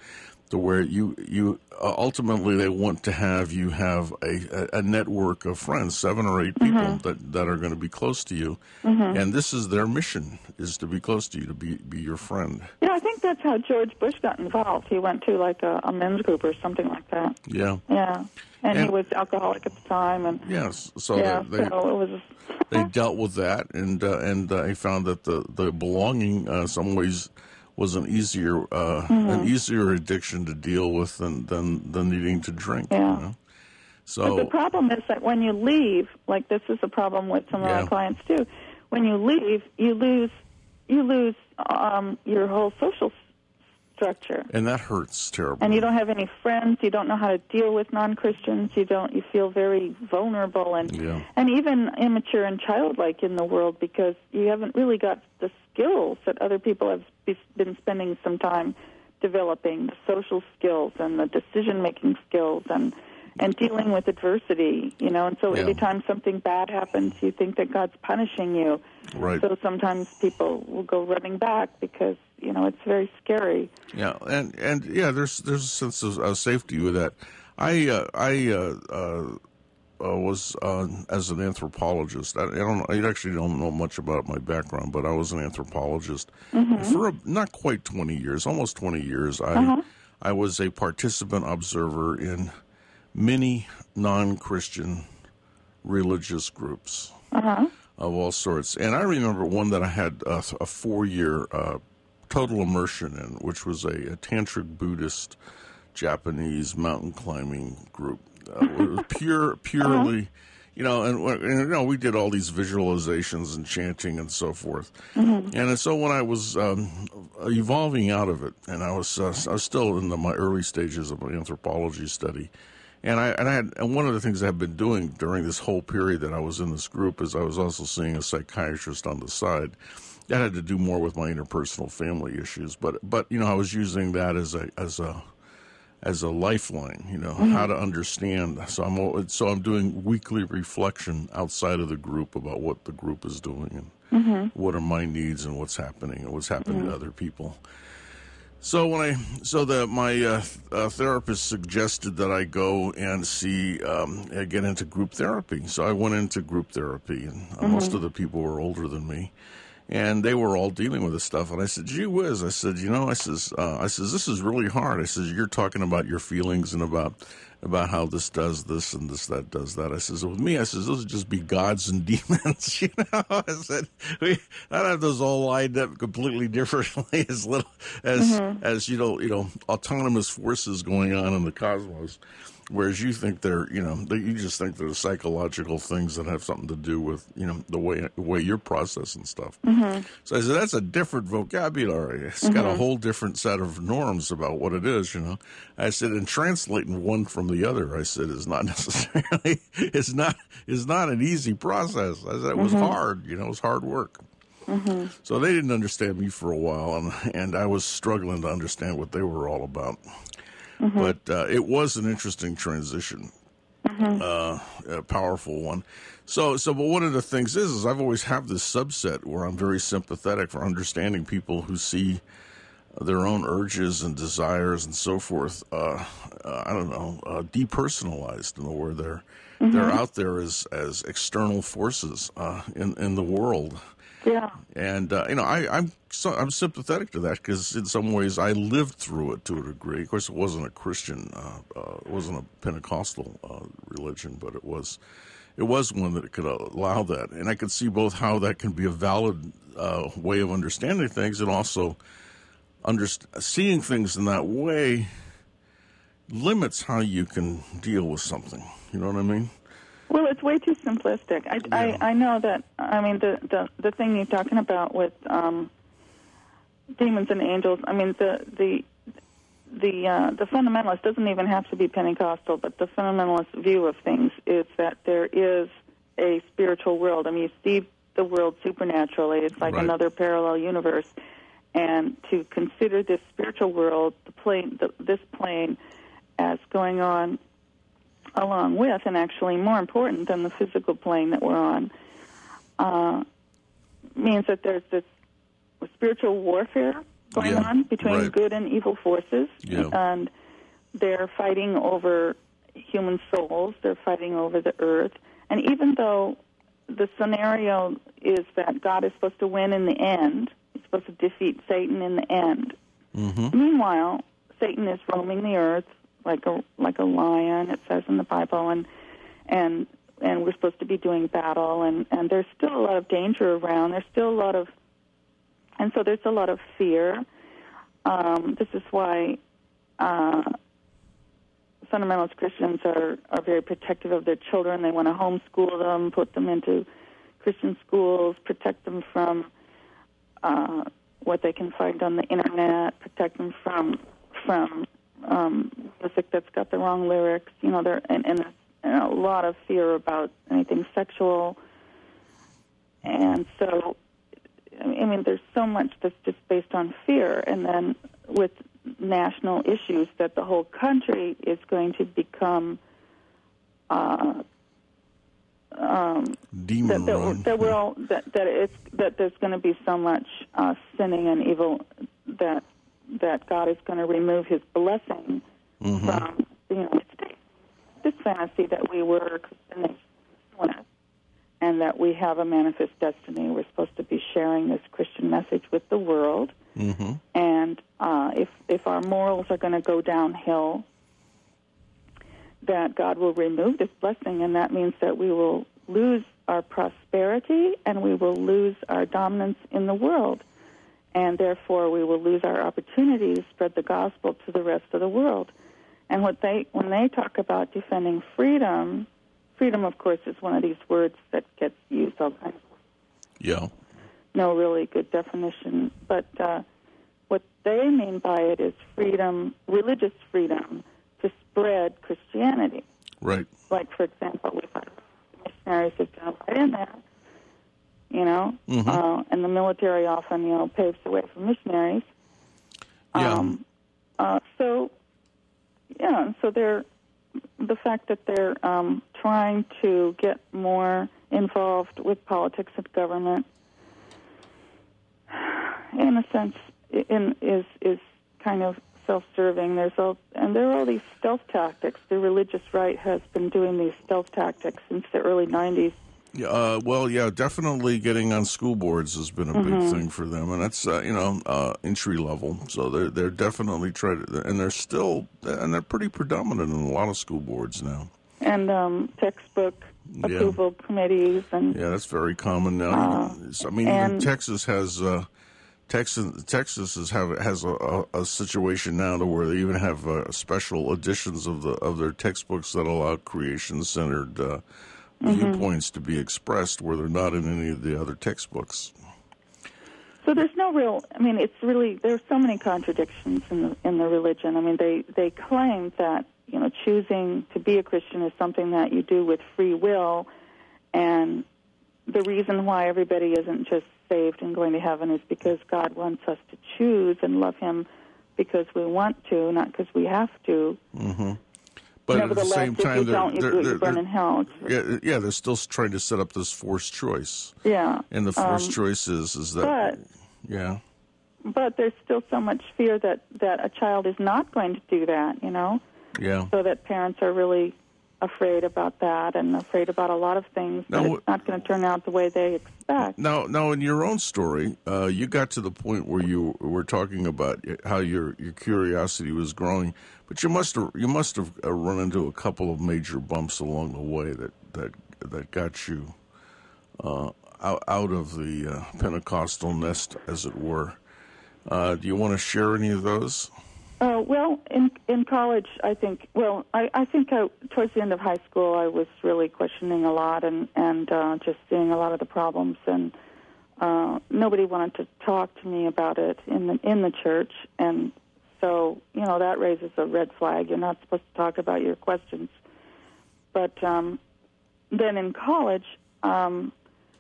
Speaker 2: to where you you uh, ultimately they want to have you have a, a, a network of friends, seven or eight people
Speaker 3: Mm-hmm.
Speaker 2: that, that are going to be close to you,
Speaker 3: Mm-hmm.
Speaker 2: and this is their mission, is to be close to you, to be be your friend.
Speaker 3: Yeah, I think that's how George Bush got involved. He went to like a, a men's group or something like that.
Speaker 2: Yeah.
Speaker 3: Yeah, and,
Speaker 2: And-
Speaker 3: he was alcoholic at the time, and
Speaker 2: Yes. So
Speaker 3: yeah,
Speaker 2: they, they
Speaker 3: so it was.
Speaker 2: they dealt with that, and uh, and uh, I found that the the belonging, uh, some ways, was an easier uh,
Speaker 3: Mm-hmm.
Speaker 2: an easier addiction to deal with than than, than needing to drink.
Speaker 3: Yeah.
Speaker 2: You know?
Speaker 3: But
Speaker 2: So
Speaker 3: the problem is that when you leave, like this is a problem with some of
Speaker 2: Yeah.
Speaker 3: our clients too. When you leave, you lose you lose um, your whole social s- structure,
Speaker 2: and that hurts terribly.
Speaker 3: and you don't have any friends. You don't know how to deal with non-Christians. You don't. You feel very vulnerable and
Speaker 2: Yeah.
Speaker 3: and even immature and childlike in the world because you haven't really got the skills that other people have be- been spending some time developing, the social skills and the decision-making skills and and dealing with adversity, you know. And so
Speaker 2: Yeah.
Speaker 3: every time something bad happens, you think that God's punishing you.
Speaker 2: Right.
Speaker 3: So sometimes people will go running back because, you know, it's very scary.
Speaker 2: Yeah, and and yeah, there's there's a sense of uh, safety with that. I uh, I uh, uh, uh, was uh, as an anthropologist. I, I don't. I actually don't know much about my background, but I was an anthropologist for a, not quite twenty years, almost twenty years. I
Speaker 3: Uh-huh.
Speaker 2: I was a participant observer in many non-Christian religious groups
Speaker 3: Uh-huh.
Speaker 2: of all sorts, and I remember one that I had a, a four-year uh, total immersion in, which was a, a tantric Buddhist Japanese mountain climbing group. Uh, it was pure, purely, you know, and, and you know, we did all these visualizations and chanting and so forth. And so when I was um, evolving out of it, and I was uh, I was still in the, my early stages of my anthropology study, and I and I had and one of the things I've been doing during this whole period that I was in this group is I was also seeing a psychiatrist on the side. That had to do more with my interpersonal family issues, but but you know I was using that as a as a as a lifeline, you know, how to understand. So I'm al- so I'm doing weekly reflection outside of the group about what the group is doing and what are my needs and what's happening and what's happening to other people. So when I so the my uh, uh, therapist suggested that I go and see um, uh, get into group therapy. So I went into group therapy, and uh, most of the people were older than me. And they were all dealing with this stuff, and I said, "Gee whiz!" I said, "You know," I says, uh, "I says this is really hard." I says, "You're talking about your feelings and about about how this does this and this that does that." I says, "With me," I says, "those would just be gods and demons." You know, I said, "We I'd have those all lined up completely differently as little as as you know, you know, autonomous forces going on in the cosmos." Whereas you think they're, you know, they, you just think they're psychological things that have something to do with, you know, the way the way you're processing stuff. Mm-hmm. So I said, that's a different vocabulary. It's mm-hmm. got a whole different set of norms about what it is, you know. I said, and translating one from the other, I said, is not necessarily, it's not, is not an easy process. I said, it was mm-hmm. hard, you know, it was hard work. Mm-hmm. So they didn't understand me for a while, and, and I was struggling to understand what they were all about. Mm-hmm. But uh, it was an interesting transition, mm-hmm. uh, a powerful one. So, so, but one of the things is, is I've always had this subset where I'm very sympathetic for understanding people who see their own urges and desires and so forth. Uh, uh, I don't know, uh, depersonalized, in the where they're mm-hmm. they're out there as as external forces uh, in in the world.
Speaker 3: Yeah,
Speaker 2: and uh, you know, I, I'm so, I'm sympathetic to that because in some ways I lived through it to a degree. Of course, it wasn't a Christian, uh, uh, it wasn't a Pentecostal uh, religion, but it was it was one that could allow that, and I could see both how that can be a valid uh, way of understanding things, and also underst- seeing things in that way limits how you can deal with something. You know what I mean?
Speaker 3: Well, it's way too simplistic. I,
Speaker 2: Yeah.
Speaker 3: I, I know that, I mean, the, the, the thing you're talking about with um, demons and angels, I mean, the the the uh, the fundamentalist doesn't even have to be Pentecostal, but the fundamentalist view of things is that there is a spiritual world. I mean, you see the world supernaturally. It's like
Speaker 2: Right.
Speaker 3: another parallel universe. And to consider this spiritual world, the plane, the, this plane, as going on along with, and actually more important than the physical plane that we're on, uh, means that there's this spiritual warfare going
Speaker 2: Yeah,
Speaker 3: on between
Speaker 2: right.
Speaker 3: good and evil forces.
Speaker 2: Yeah.
Speaker 3: And they're fighting over human souls. They're fighting over the earth. And even though the scenario is that God is supposed to win in the end, he's supposed to defeat Satan in the end.
Speaker 2: Mm-hmm.
Speaker 3: Meanwhile, Satan is roaming the earth like a like a lion, it says in the Bible, and and and we're supposed to be doing battle, and, and there's still a lot of danger around. There's still a lot of, and so there's a lot of fear. Um, this is why uh, fundamentalist Christians are, are very protective of their children. They want to homeschool them, put them into Christian schools, protect them from uh, what they can find on the internet, protect them from from um, music that's got the wrong lyrics. You know, there and, and, and a lot of fear about anything sexual. And so, I mean, there's so much that's just based on fear, and then with national issues that the whole country is going to become uh, um,
Speaker 2: demon
Speaker 3: that,
Speaker 2: run.
Speaker 3: that, that we're all that, that it's that there's going to be so much uh, sinning and evil that that God is going to remove His blessing
Speaker 2: Mm-hmm.
Speaker 3: from the United States. This fantasy that we were Christian and that we have a manifest destiny. We're supposed to be sharing this Christian message with the world.
Speaker 2: Mm-hmm.
Speaker 3: And uh, if if our morals are going to go downhill, that God will remove this blessing, and that means that we will lose our prosperity and we will lose our dominance in the world. And therefore, we will lose our opportunity to spread the gospel to the rest of the world. And what they when they talk about defending freedom, freedom, of course, is one of these words that gets used all kinds of
Speaker 2: Yeah.
Speaker 3: no really good definition. But uh, what they mean by it is freedom, religious freedom, to spread Christianity.
Speaker 2: Right.
Speaker 3: Like, for example, we've got missionaries who jump right in there, you know,
Speaker 2: Mm-hmm.
Speaker 3: uh, and the military often, you know, paves the way for missionaries.
Speaker 2: Yeah.
Speaker 3: Um, uh, so, yeah, so they're, the fact that they're um, trying to get more involved with politics and government, in a sense, in, is is kind of self-serving. There's all, and there are all these stealth tactics. The religious right has been doing these stealth tactics since the early nineties.
Speaker 2: Yeah, uh, well, yeah, definitely getting on school boards has been a big
Speaker 3: Mm-hmm.
Speaker 2: thing for them, and that's uh, you know uh, entry level. So they're they're definitely trying to, and they're still and they're pretty predominant in a lot of school boards now.
Speaker 3: And um, textbook
Speaker 2: Yeah.
Speaker 3: approval committees, and
Speaker 2: Yeah, that's very common now.
Speaker 3: Uh,
Speaker 2: Even- I mean, even
Speaker 3: and-
Speaker 2: Texas has uh, Texas Texas is have has a, a, a situation now to where they even have uh, special editions of the of their textbooks that allow creation centered uh,
Speaker 3: Mm-hmm.
Speaker 2: viewpoints to be expressed where they're not in any of the other textbooks.
Speaker 3: so there's no real. I mean, it's really there's so many contradictions in the in the religion. I mean, they they claim that you know choosing to be a Christian is something that you do with free will, and the reason why everybody isn't just saved and going to heaven is because God wants us to choose and love Him because we want to, not because we have to.
Speaker 2: Mm-hmm. But at the
Speaker 3: Nevertheless,
Speaker 2: same
Speaker 3: if
Speaker 2: time,
Speaker 3: you
Speaker 2: they're,
Speaker 3: don't, you,
Speaker 2: they're,
Speaker 3: you
Speaker 2: they're,
Speaker 3: burn
Speaker 2: they're-
Speaker 3: in hell. It's-
Speaker 2: yeah, yeah, they're still trying to set up this forced choice,
Speaker 3: yeah.
Speaker 2: and the forced
Speaker 3: Um,
Speaker 2: choice is is that yeah.
Speaker 3: But there's still so much fear that, that a child is not going to do that, you know,
Speaker 2: Yeah.
Speaker 3: so that parents are really afraid about that and afraid about a lot of things,
Speaker 2: Now,
Speaker 3: that
Speaker 2: wh-
Speaker 3: it's not going to turn out the way they expect.
Speaker 2: Now, now, in your own story, uh, you got to the point where you were talking about how your, your curiosity was growing, but you must have you must have uh, run into a couple of major bumps along the way that that that got you uh, out out of the uh, Pentecostal nest, as it were. Uh, do you want to share any of those?
Speaker 3: Uh, well, in in college, I think. Well, I, I think I, towards the end of high school, I was really questioning a lot and and uh, just seeing a lot of the problems, and uh, nobody wanted to talk to me about it in the in the church, and so you know that raises a red flag. You're not supposed to talk about your questions. But um, then in college. Um,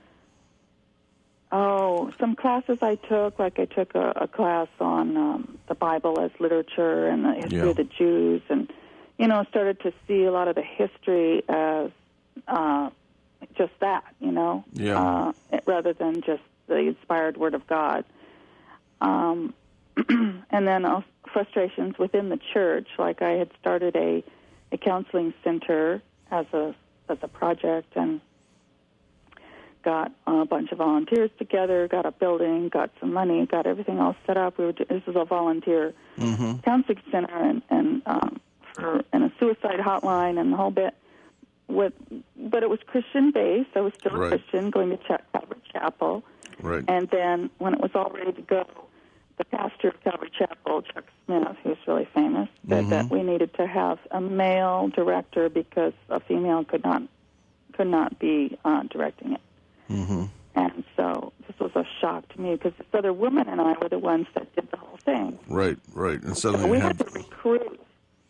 Speaker 3: Oh, some classes I took, like I took a, a class on um, the Bible as literature and the history
Speaker 2: Yeah.
Speaker 3: of the Jews, and you know, started to see a lot of the history as uh, just that, you know,
Speaker 2: Yeah.
Speaker 3: uh, rather than just the inspired Word of God. Um, and then I'll, frustrations within the church. Like I had started a, a counseling center as a as a project and got a bunch of volunteers together, got a building, got some money, got everything all set up. We were this is a volunteer
Speaker 2: Mm-hmm.
Speaker 3: counseling center and and um, for and a suicide hotline and the whole bit. With but it was Christian based. I was still
Speaker 2: Right.
Speaker 3: a Christian, going to Ch- Calvary Chapel.
Speaker 2: Right.
Speaker 3: And then when it was all ready to go, the pastor of Calvary Chapel, Chuck Smith, who's really famous, said
Speaker 2: Mhm.
Speaker 3: that we needed to have a male director because a female could not could not be uh, directing it.
Speaker 2: Mm-hmm.
Speaker 3: And so this was a shock to me because this other woman and I were the ones that did the whole thing.
Speaker 2: Right, right. And
Speaker 3: So
Speaker 2: suddenly
Speaker 3: we
Speaker 2: you
Speaker 3: had
Speaker 2: have,
Speaker 3: to recruit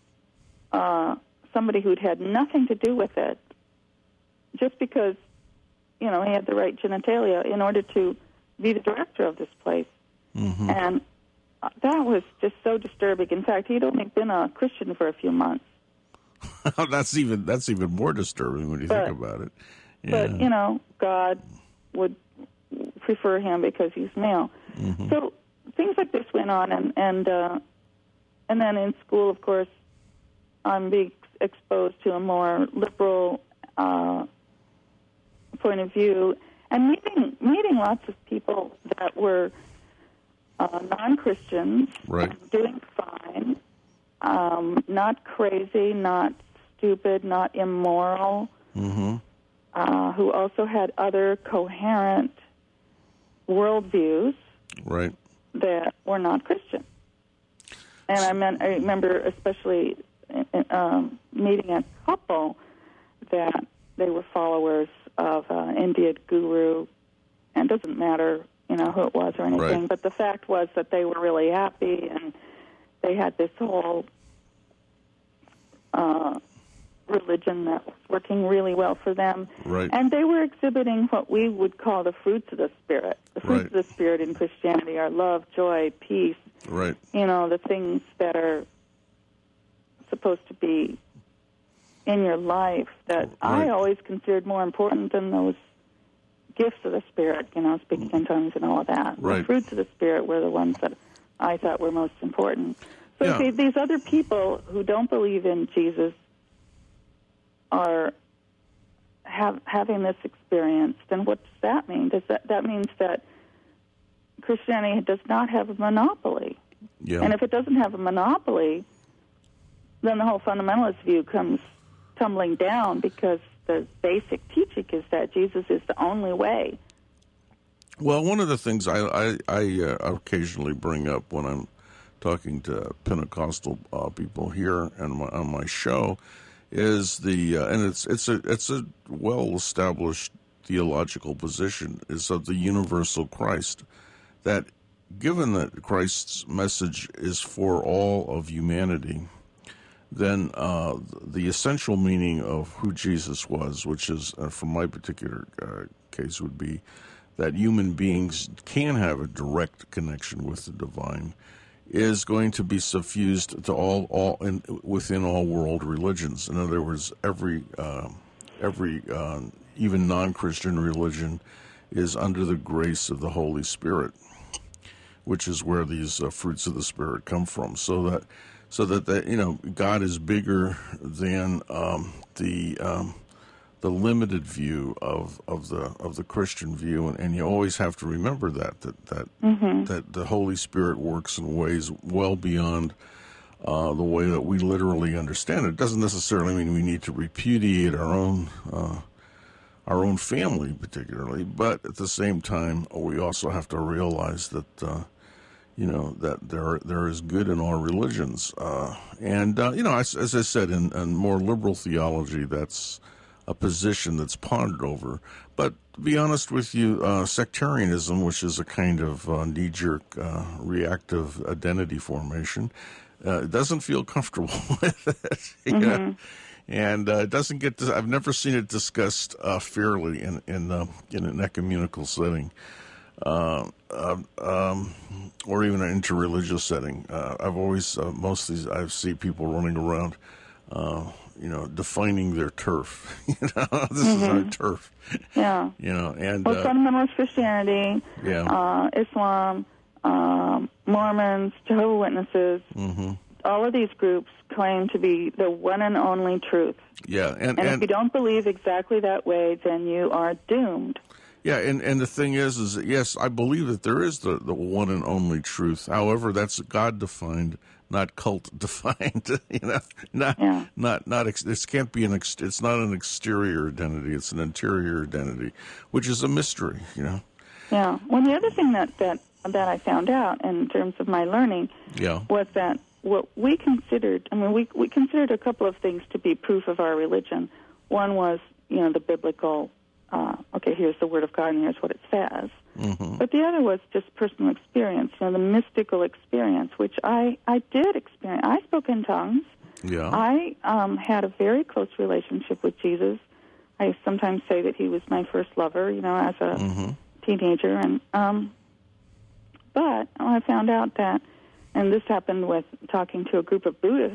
Speaker 3: uh, somebody who'd had nothing to do with it, just because, you know, he had the right genitalia in order to be the director of this place.
Speaker 2: Mhm.
Speaker 3: And uh, that was just so disturbing. In fact, he'd only been a Christian for a few months.
Speaker 2: that's even that's even more disturbing when you
Speaker 3: But-
Speaker 2: think about it. Yeah.
Speaker 3: But, you know, God would prefer him because he's male.
Speaker 2: Mhm.
Speaker 3: So things like this went on, and and uh, and then in school, of course, I'm being exposed to a more liberal uh, point of view, and meeting meeting lots of people that were uh, non-Christians,
Speaker 2: Right.
Speaker 3: and doing fine, um, not crazy, not stupid, not immoral,
Speaker 2: Mm-hmm.
Speaker 3: uh, who also had other coherent worldviews
Speaker 2: Right.
Speaker 3: that were not Christian. And I, meant, I remember especially uh, um, meeting a couple that they were followers of an Indian guru, and it doesn't matter, you know, who it was or anything,
Speaker 2: Right.
Speaker 3: but the fact was that they were really happy, and they had this whole uh, religion that was working really well for them.
Speaker 2: Right.
Speaker 3: And they were exhibiting what we would call the fruits of the Spirit. The fruits
Speaker 2: Right.
Speaker 3: of the Spirit in Christianity are love, joy, peace,
Speaker 2: Right.
Speaker 3: you know, the things that are supposed to be in your life that
Speaker 2: Right.
Speaker 3: I always considered more important than those gifts of the Spirit, you know, speaking in tongues and all of that.
Speaker 2: Right.
Speaker 3: The fruits of the Spirit were the ones that I thought were most important. So
Speaker 2: Yeah.
Speaker 3: see, these other people who don't believe in Jesus are have, having this experience, then what does that mean? Does that that means that Christianity does not have a monopoly?
Speaker 2: Yeah.
Speaker 3: And if it doesn't have a monopoly, then the whole fundamentalist view comes tumbling down, because the basic teaching is that Jesus is the only way.
Speaker 2: Well, one of the things I I, I uh, occasionally bring up when I'm talking to Pentecostal uh, people here and my, on my show is the uh, and it's it's a it's a well established theological position is of the universal Christ, that given that Christ's message is for all of humanity, then uh, the essential meaning of who Jesus was, which is, uh, from my particular uh, case, would be that human beings can have a direct connection with the divine, is going to be suffused to all, all in, within all world religions. In other words, every uh, every uh, even non-Christian religion is under the grace of the Holy Spirit, which is where these uh, fruits of the Spirit come from. So that so that the, you know, God is bigger than um, the um, the limited view of, of the of the Christian view, and, and you always have to remember that that that,
Speaker 3: Mm-hmm.
Speaker 2: that the Holy Spirit works in ways well beyond uh, the way that we literally understand it. It doesn't necessarily mean we need to repudiate our own uh, our own family, particularly, but at the same time, we also have to realize that uh, you know that there there is good in all religions, uh, and uh, you know, as, as I said, in, in more liberal theology, that's a position that's pondered over. But to be honest with you, uh, sectarianism, which is a kind of uh, knee-jerk uh, reactive identity formation, uh, doesn't feel comfortable with it.
Speaker 3: Mm-hmm.
Speaker 2: Yeah. And uh, it doesn't get. I've never seen it discussed uh, fairly in in uh, in an ecumenical setting, uh, uh, um, or even an interreligious setting. Uh, I've always uh, most of these I see people running around, uh, you know, defining their turf. you know, this
Speaker 3: Mm-hmm.
Speaker 2: is our turf.
Speaker 3: Yeah.
Speaker 2: You know, and
Speaker 3: Well,
Speaker 2: uh,
Speaker 3: fundamentalist Christianity,
Speaker 2: yeah,
Speaker 3: uh, Islam, um, Mormons, Jehovah's Witnesses,
Speaker 2: Mm-hmm.
Speaker 3: all of these groups claim to be the one and only truth.
Speaker 2: Yeah, and,
Speaker 3: And,
Speaker 2: and
Speaker 3: if you don't believe exactly that way, then you are doomed.
Speaker 2: yeah, and, and the thing is, is that, yes, I believe that there is the, the one and only truth. However, that's God defined, not cult defined. you know, not
Speaker 3: Yeah.
Speaker 2: not not. Ex, this can't be an. Ex, it's not an exterior identity. It's an interior identity, which is a mystery. You know.
Speaker 3: Yeah. Well, the other thing that that that I found out in terms of my learning
Speaker 2: Yeah.
Speaker 3: was that what we considered, I mean, we we considered a couple of things to be proof of our religion. One was, you know, the biblical, uh, okay, here's the Word of God and here's what it says.
Speaker 2: Mm-hmm.
Speaker 3: But the other was just personal experience, you know, the mystical experience, which I, I did experience. I spoke in tongues.
Speaker 2: Yeah.
Speaker 3: I um, had a very close relationship with Jesus. I sometimes say that he was my first lover, you know, as a
Speaker 2: Mm-hmm.
Speaker 3: teenager. And um, But I found out that, and this happened with talking to a group of Buddhists,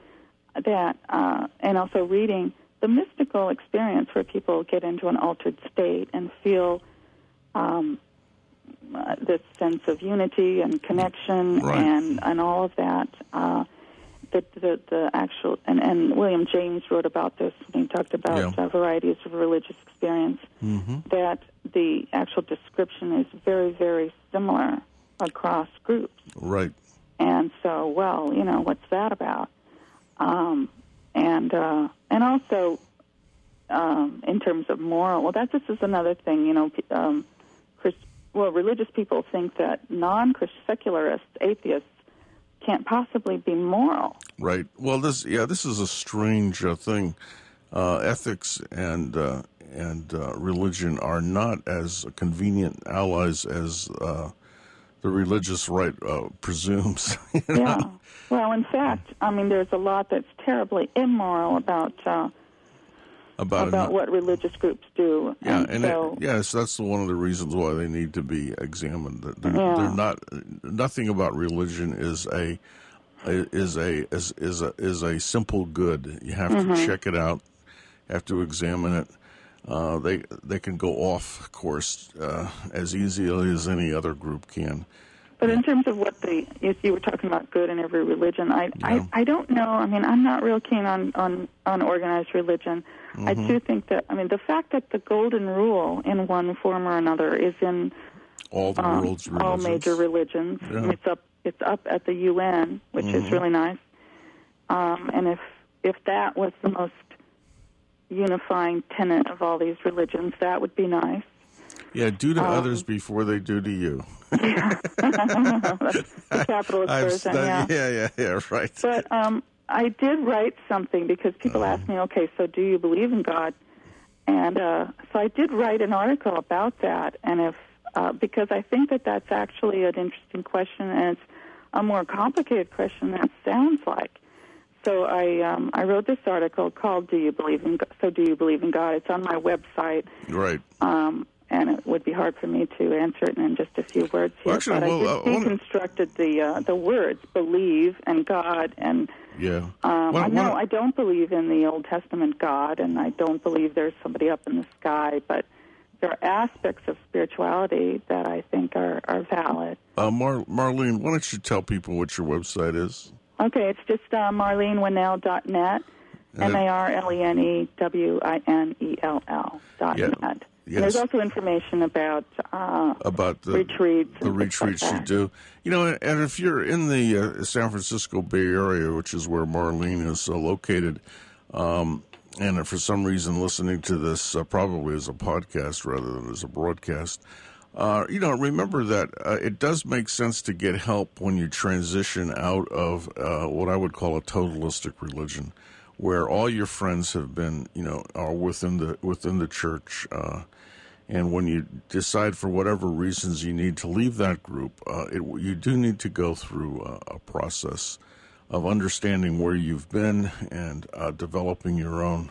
Speaker 3: that, uh, and also reading, the mystical experience where people get into an altered state and feel um, uh, this sense of unity and connection
Speaker 2: Right.
Speaker 3: and, and all of that. Uh, the, the, the actual, and, and William James wrote about this when he talked about
Speaker 2: Yeah.
Speaker 3: uh, varieties of religious experience,
Speaker 2: Mm-hmm.
Speaker 3: that the actual description is very, very similar across groups.
Speaker 2: Right.
Speaker 3: And so, well, you know, what's that about? Um, and uh, and also, um, in terms of moral, well, that this is another thing. You know, um, Christ, well, religious people think that non-secularists, atheists, can't possibly be moral.
Speaker 2: Right. Well, this yeah, this is a strange uh, thing. Uh, ethics and uh, and uh, religion are not as convenient allies as uh, the religious right uh, presumes. you know?
Speaker 3: Yeah. Well, in fact, I mean, there's a lot that's terribly immoral about uh,
Speaker 2: about
Speaker 3: about
Speaker 2: it.
Speaker 3: what religious groups do.
Speaker 2: Yeah,
Speaker 3: and,
Speaker 2: and
Speaker 3: so,
Speaker 2: it, yes, that's one of the reasons why they need to be examined. They're,
Speaker 3: Yeah.
Speaker 2: they're not. Nothing about religion is a is a is, is a is a simple good. You have
Speaker 3: Mm-hmm.
Speaker 2: to check it out. Have to examine it. Uh, they they can go off course uh, as easily as any other group can.
Speaker 3: But in terms of what the, if you were talking about good in every religion, I,
Speaker 2: Yeah.
Speaker 3: I, I don't know. I mean, I'm not real keen on, on, on organized religion.
Speaker 2: Mm-hmm.
Speaker 3: I do think that, I mean, the fact that the golden rule in one form or another is in
Speaker 2: All the
Speaker 3: um,
Speaker 2: world's
Speaker 3: all
Speaker 2: religions.
Speaker 3: major religions.
Speaker 2: Yeah.
Speaker 3: And It's up it's up at the U N, which is
Speaker 2: Mm-hmm.
Speaker 3: really nice. Um, and if if that was the most unifying tenet of all these religions, that would be nice.
Speaker 2: Yeah, do to
Speaker 3: Um,
Speaker 2: others before they do to you.
Speaker 3: The capitalist
Speaker 2: I've
Speaker 3: version,
Speaker 2: stu-
Speaker 3: yeah.
Speaker 2: yeah, yeah, yeah, right.
Speaker 3: But um, I did write something because people
Speaker 2: Uh-huh.
Speaker 3: ask me, okay, so do you believe in God? And uh, so I did write an article about that, and if uh, because I think that that's actually an interesting question, and it's a more complicated question than it sounds like. So I um, I wrote this article called "Do You Believe in Go- So Do You Believe in God?" It's on my website,
Speaker 2: Right.
Speaker 3: um, and it would be hard for me to answer it in just a few words here.
Speaker 2: Well, actually,
Speaker 3: but
Speaker 2: well,
Speaker 3: I
Speaker 2: uh, I
Speaker 3: did
Speaker 2: wanna-
Speaker 3: deconstructed the uh, the words "believe" and "God" and
Speaker 2: Yeah.
Speaker 3: um,
Speaker 2: Well,
Speaker 3: I know
Speaker 2: well,
Speaker 3: I don't believe in the Old Testament God, and I don't believe there's somebody up in the sky, but there are aspects of spirituality that I think are, are valid.
Speaker 2: Uh, Mar- Marlene, why don't you tell people what your website is?
Speaker 3: Okay, it's just uh, marlene winnell dot net, M A R L E N E W I N E L L dot
Speaker 2: Yeah,
Speaker 3: net.
Speaker 2: yes.
Speaker 3: And there's also information about uh,
Speaker 2: About the
Speaker 3: retreats.
Speaker 2: the
Speaker 3: and things
Speaker 2: retreats
Speaker 3: like
Speaker 2: you
Speaker 3: that.
Speaker 2: do. You know, and if you're in the uh, San Francisco Bay Area, which is where Marlene is uh, located, um, and for some reason listening to this uh, probably as a podcast rather than as a broadcast, uh, you know, remember that uh, it does make sense to get help when you transition out of uh, what I would call a totalistic religion, where all your friends have been, you know, are within the within the church. Uh, And when you decide for whatever reasons you need to leave that group, uh, it, you do need to go through a, a process of understanding where you've been and uh, developing your own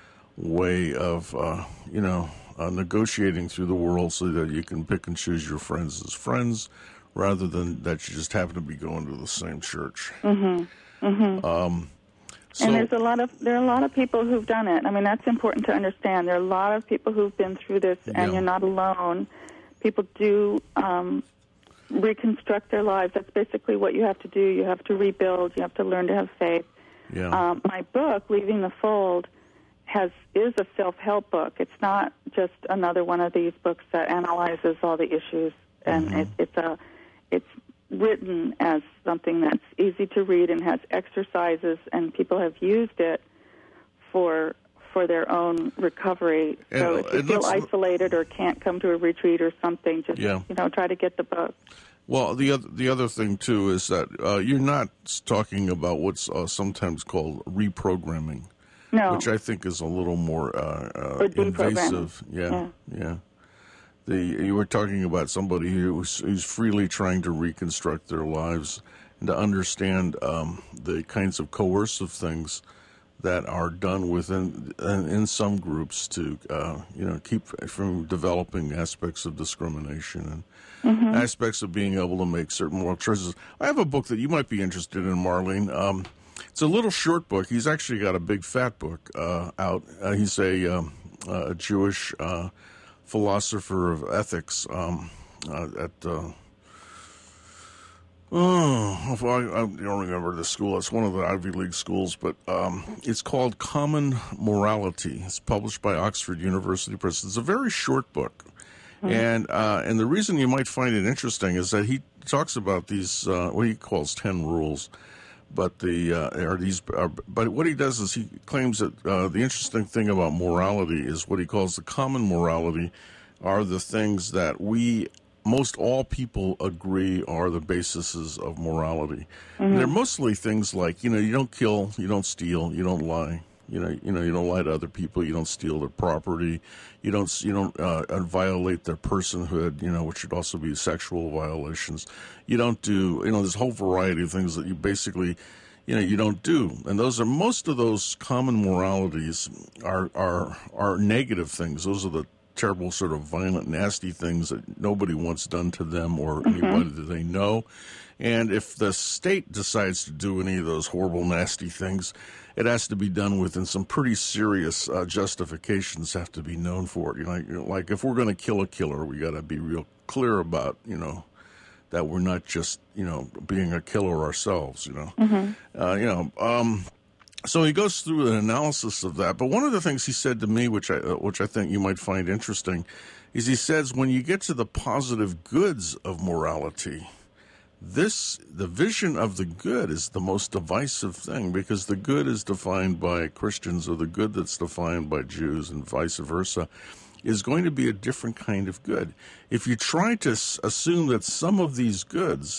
Speaker 2: way of, uh, you know, uh, negotiating through the world so that you can pick and choose your friends as friends rather than that you just happen to be going to the same church.
Speaker 3: Mm-hmm. Mm-hmm.
Speaker 2: Um, so,
Speaker 3: and there's a lot of there are a lot of people who've done it. I mean, that's important to understand. There are a lot of people who've been through this, and
Speaker 2: Yeah.
Speaker 3: you're not alone. People do um, reconstruct their lives. That's basically what you have to do. You have to rebuild. You have to learn to have faith.
Speaker 2: Yeah.
Speaker 3: Um, my book, Leaving the Fold, has is a self-help book. It's not just another one of these books that analyzes all the issues, and
Speaker 2: Mm-hmm.
Speaker 3: it, it's a it's written as something that's easy to read and has exercises, and people have used it for for their own recovery.
Speaker 2: And,
Speaker 3: so if you
Speaker 2: and
Speaker 3: feel
Speaker 2: let's-
Speaker 3: isolated or can't come to a retreat or something, just
Speaker 2: Yeah.
Speaker 3: you know try to get the book.
Speaker 2: Well, the other the other thing too is that uh, you're not talking about what's uh, sometimes called reprogramming,
Speaker 3: No.
Speaker 2: which I think is a little more uh, uh,
Speaker 3: Or deprogramming.
Speaker 2: invasive. Yeah, yeah.
Speaker 3: Yeah.
Speaker 2: The you were talking about somebody who's, who's freely trying to reconstruct their lives and to understand um, the kinds of coercive things that are done within in, in some groups to uh, you know keep from developing aspects of discrimination and
Speaker 3: Mm-hmm.
Speaker 2: aspects of being able to make certain moral choices. I have a book that you might be interested in, Marlene. Um, it's a little short book. He's actually got a big fat book uh, out. Uh, he's a, um, a Jewish uh, philosopher of ethics um, uh, at. Uh, Oh, well, I, I don't remember the school. It's one of the Ivy League schools, but um, it's called Common Morality. It's published by Oxford University Press. It's a very short book, mm-hmm. and uh, and the reason you might find it interesting is that he talks about these uh, what he calls ten rules, but the uh, are these. Are, but what he does is he claims that uh, the interesting thing about morality is what he calls the common morality are the things that we. Most all people agree are the bases of morality. Mm-hmm. They're mostly things like, you know, you don't kill, you don't steal, you don't lie. You know, you know, you don't lie to other people. You don't steal their property. You don't, you don't uh, violate their personhood. You know, which should also be sexual violations. You don't do, you know, there's a whole variety of things that you basically, you know, you don't do. And those are most of those common moralities are are are negative things. Those are the terrible, sort of violent, nasty things that nobody wants done to them or mm-hmm. anybody that they know. And if the state decides to do any of those horrible, nasty things, it has to be done within some pretty serious uh, justifications have to be known for it. You know, like, you know, like if we're going to kill a killer, we got to be real clear about, you know, that we're not just, you know, being a killer ourselves, you know. Mm-hmm. Uh, you know, um, So he goes through an analysis of that. But one of the things he said to me, which I uh, which I think you might find interesting, is he says when you get to the positive goods of morality, this the vision of the good is the most divisive thing because the good is defined by Christians or the good that's defined by Jews and vice versa is going to be a different kind of good. If you try to s- assume that some of these goods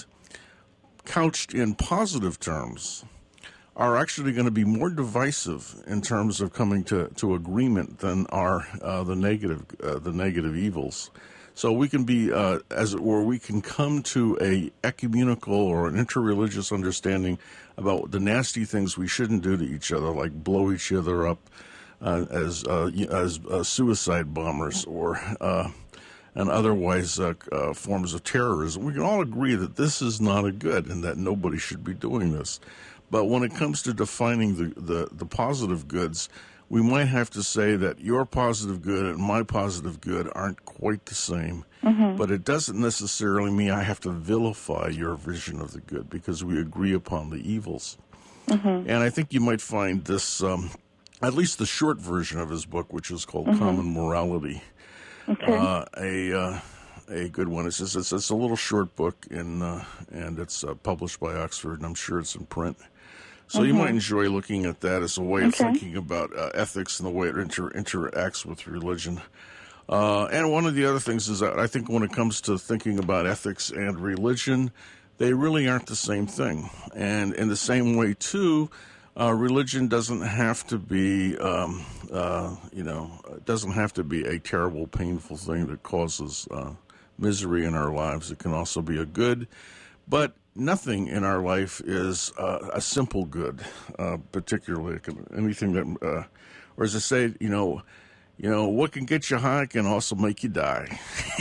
Speaker 2: couched in positive terms are actually going to be more divisive in terms of coming to, to agreement than are uh, the negative uh, the negative evils. So we can be, uh, as it were, we can come to a ecumenical or an interreligious understanding about the nasty things we shouldn't do to each other, like blow each other up uh, as uh, as uh, suicide bombers or uh, and otherwise uh, uh, forms of terrorism. We can all agree that this is not a good and that nobody should be doing this. But when it comes to defining the, the, the positive goods, we might have to say that your positive good and my positive good aren't quite the same. Mm-hmm. But it doesn't necessarily mean I have to vilify your vision of the good because we agree upon the evils. Mm-hmm. And I think you might find this, um, at least the short version of his book, which is called mm-hmm. Common Morality, okay. uh, a... Uh, A good one. It's just, it's, it's a little short book, in, uh, and it's uh, published by Oxford, and I'm sure it's in print. So mm-hmm. you might enjoy looking at that as a way
Speaker 3: okay.
Speaker 2: of thinking about uh, ethics and the way it inter- interacts with religion. Uh, and one of the other things is that I think when it comes to thinking about ethics and religion, they really aren't the same thing. And in the same way, too, uh, religion doesn't have to be, um, uh, you know, it doesn't have to be a terrible, painful thing that causes uh, misery in our lives. It can also be a good, but nothing in our life is uh, a simple good, uh, particularly anything that, uh, or as I say, you know, you know, what can get you high can also make you die.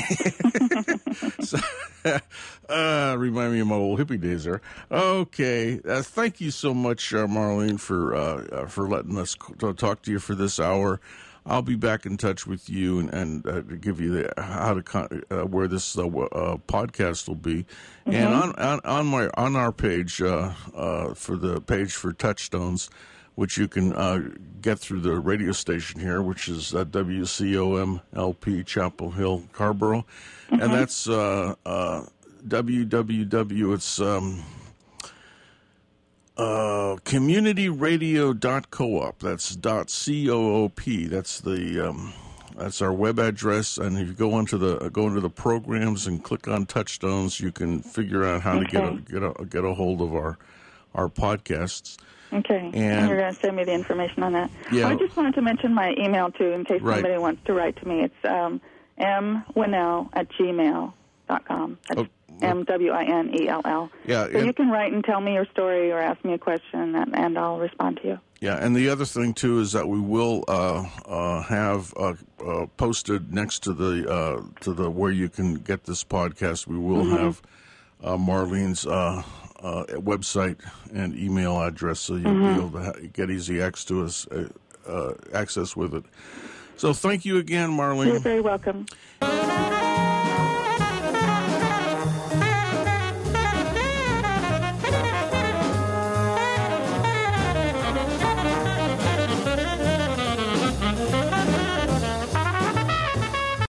Speaker 2: so, uh, remind me of my old hippie days there. Okay, uh, thank you so much, uh, Marlene, for uh, uh, for letting us talk to you for this hour. I'll be back in touch with you and, and uh, to give you the, how to con- uh, where this uh, uh, podcast will be, mm-hmm. and on, on on my on our page uh, uh, for the page for Touchstones, which you can uh, get through the radio station here, which is uh, W C O M L P Chapel Hill, Carrboro, mm-hmm. and that's uh, uh, W W W. It's um, uh, community radio dot coop. That's dot C O O P. That's the um, that's our web address. And if you go into the go into the programs and click on Touchstones, you can figure out how okay. to get a, get a get a hold of our our podcasts.
Speaker 3: Okay, and, and you're going to send me the information on that. Yeah. I just wanted to mention my email, too, in case right. somebody wants to write to me. It's um, m winell at gmail dot com. That's oh, M W I N E L L.
Speaker 2: Yeah,
Speaker 3: so you can write and tell me your story or ask me a question, and, and I'll respond to you.
Speaker 2: Yeah, and the other thing, too, is that we will uh, uh, have uh, uh, posted next to the uh, to the where you can get this podcast, we will mm-hmm. have uh, Marlene's uh Uh, website and email address, so you'll mm-hmm. be able to ha- get easy access to us, uh, uh, access with it. So thank you again, Marlene.
Speaker 3: You're very welcome.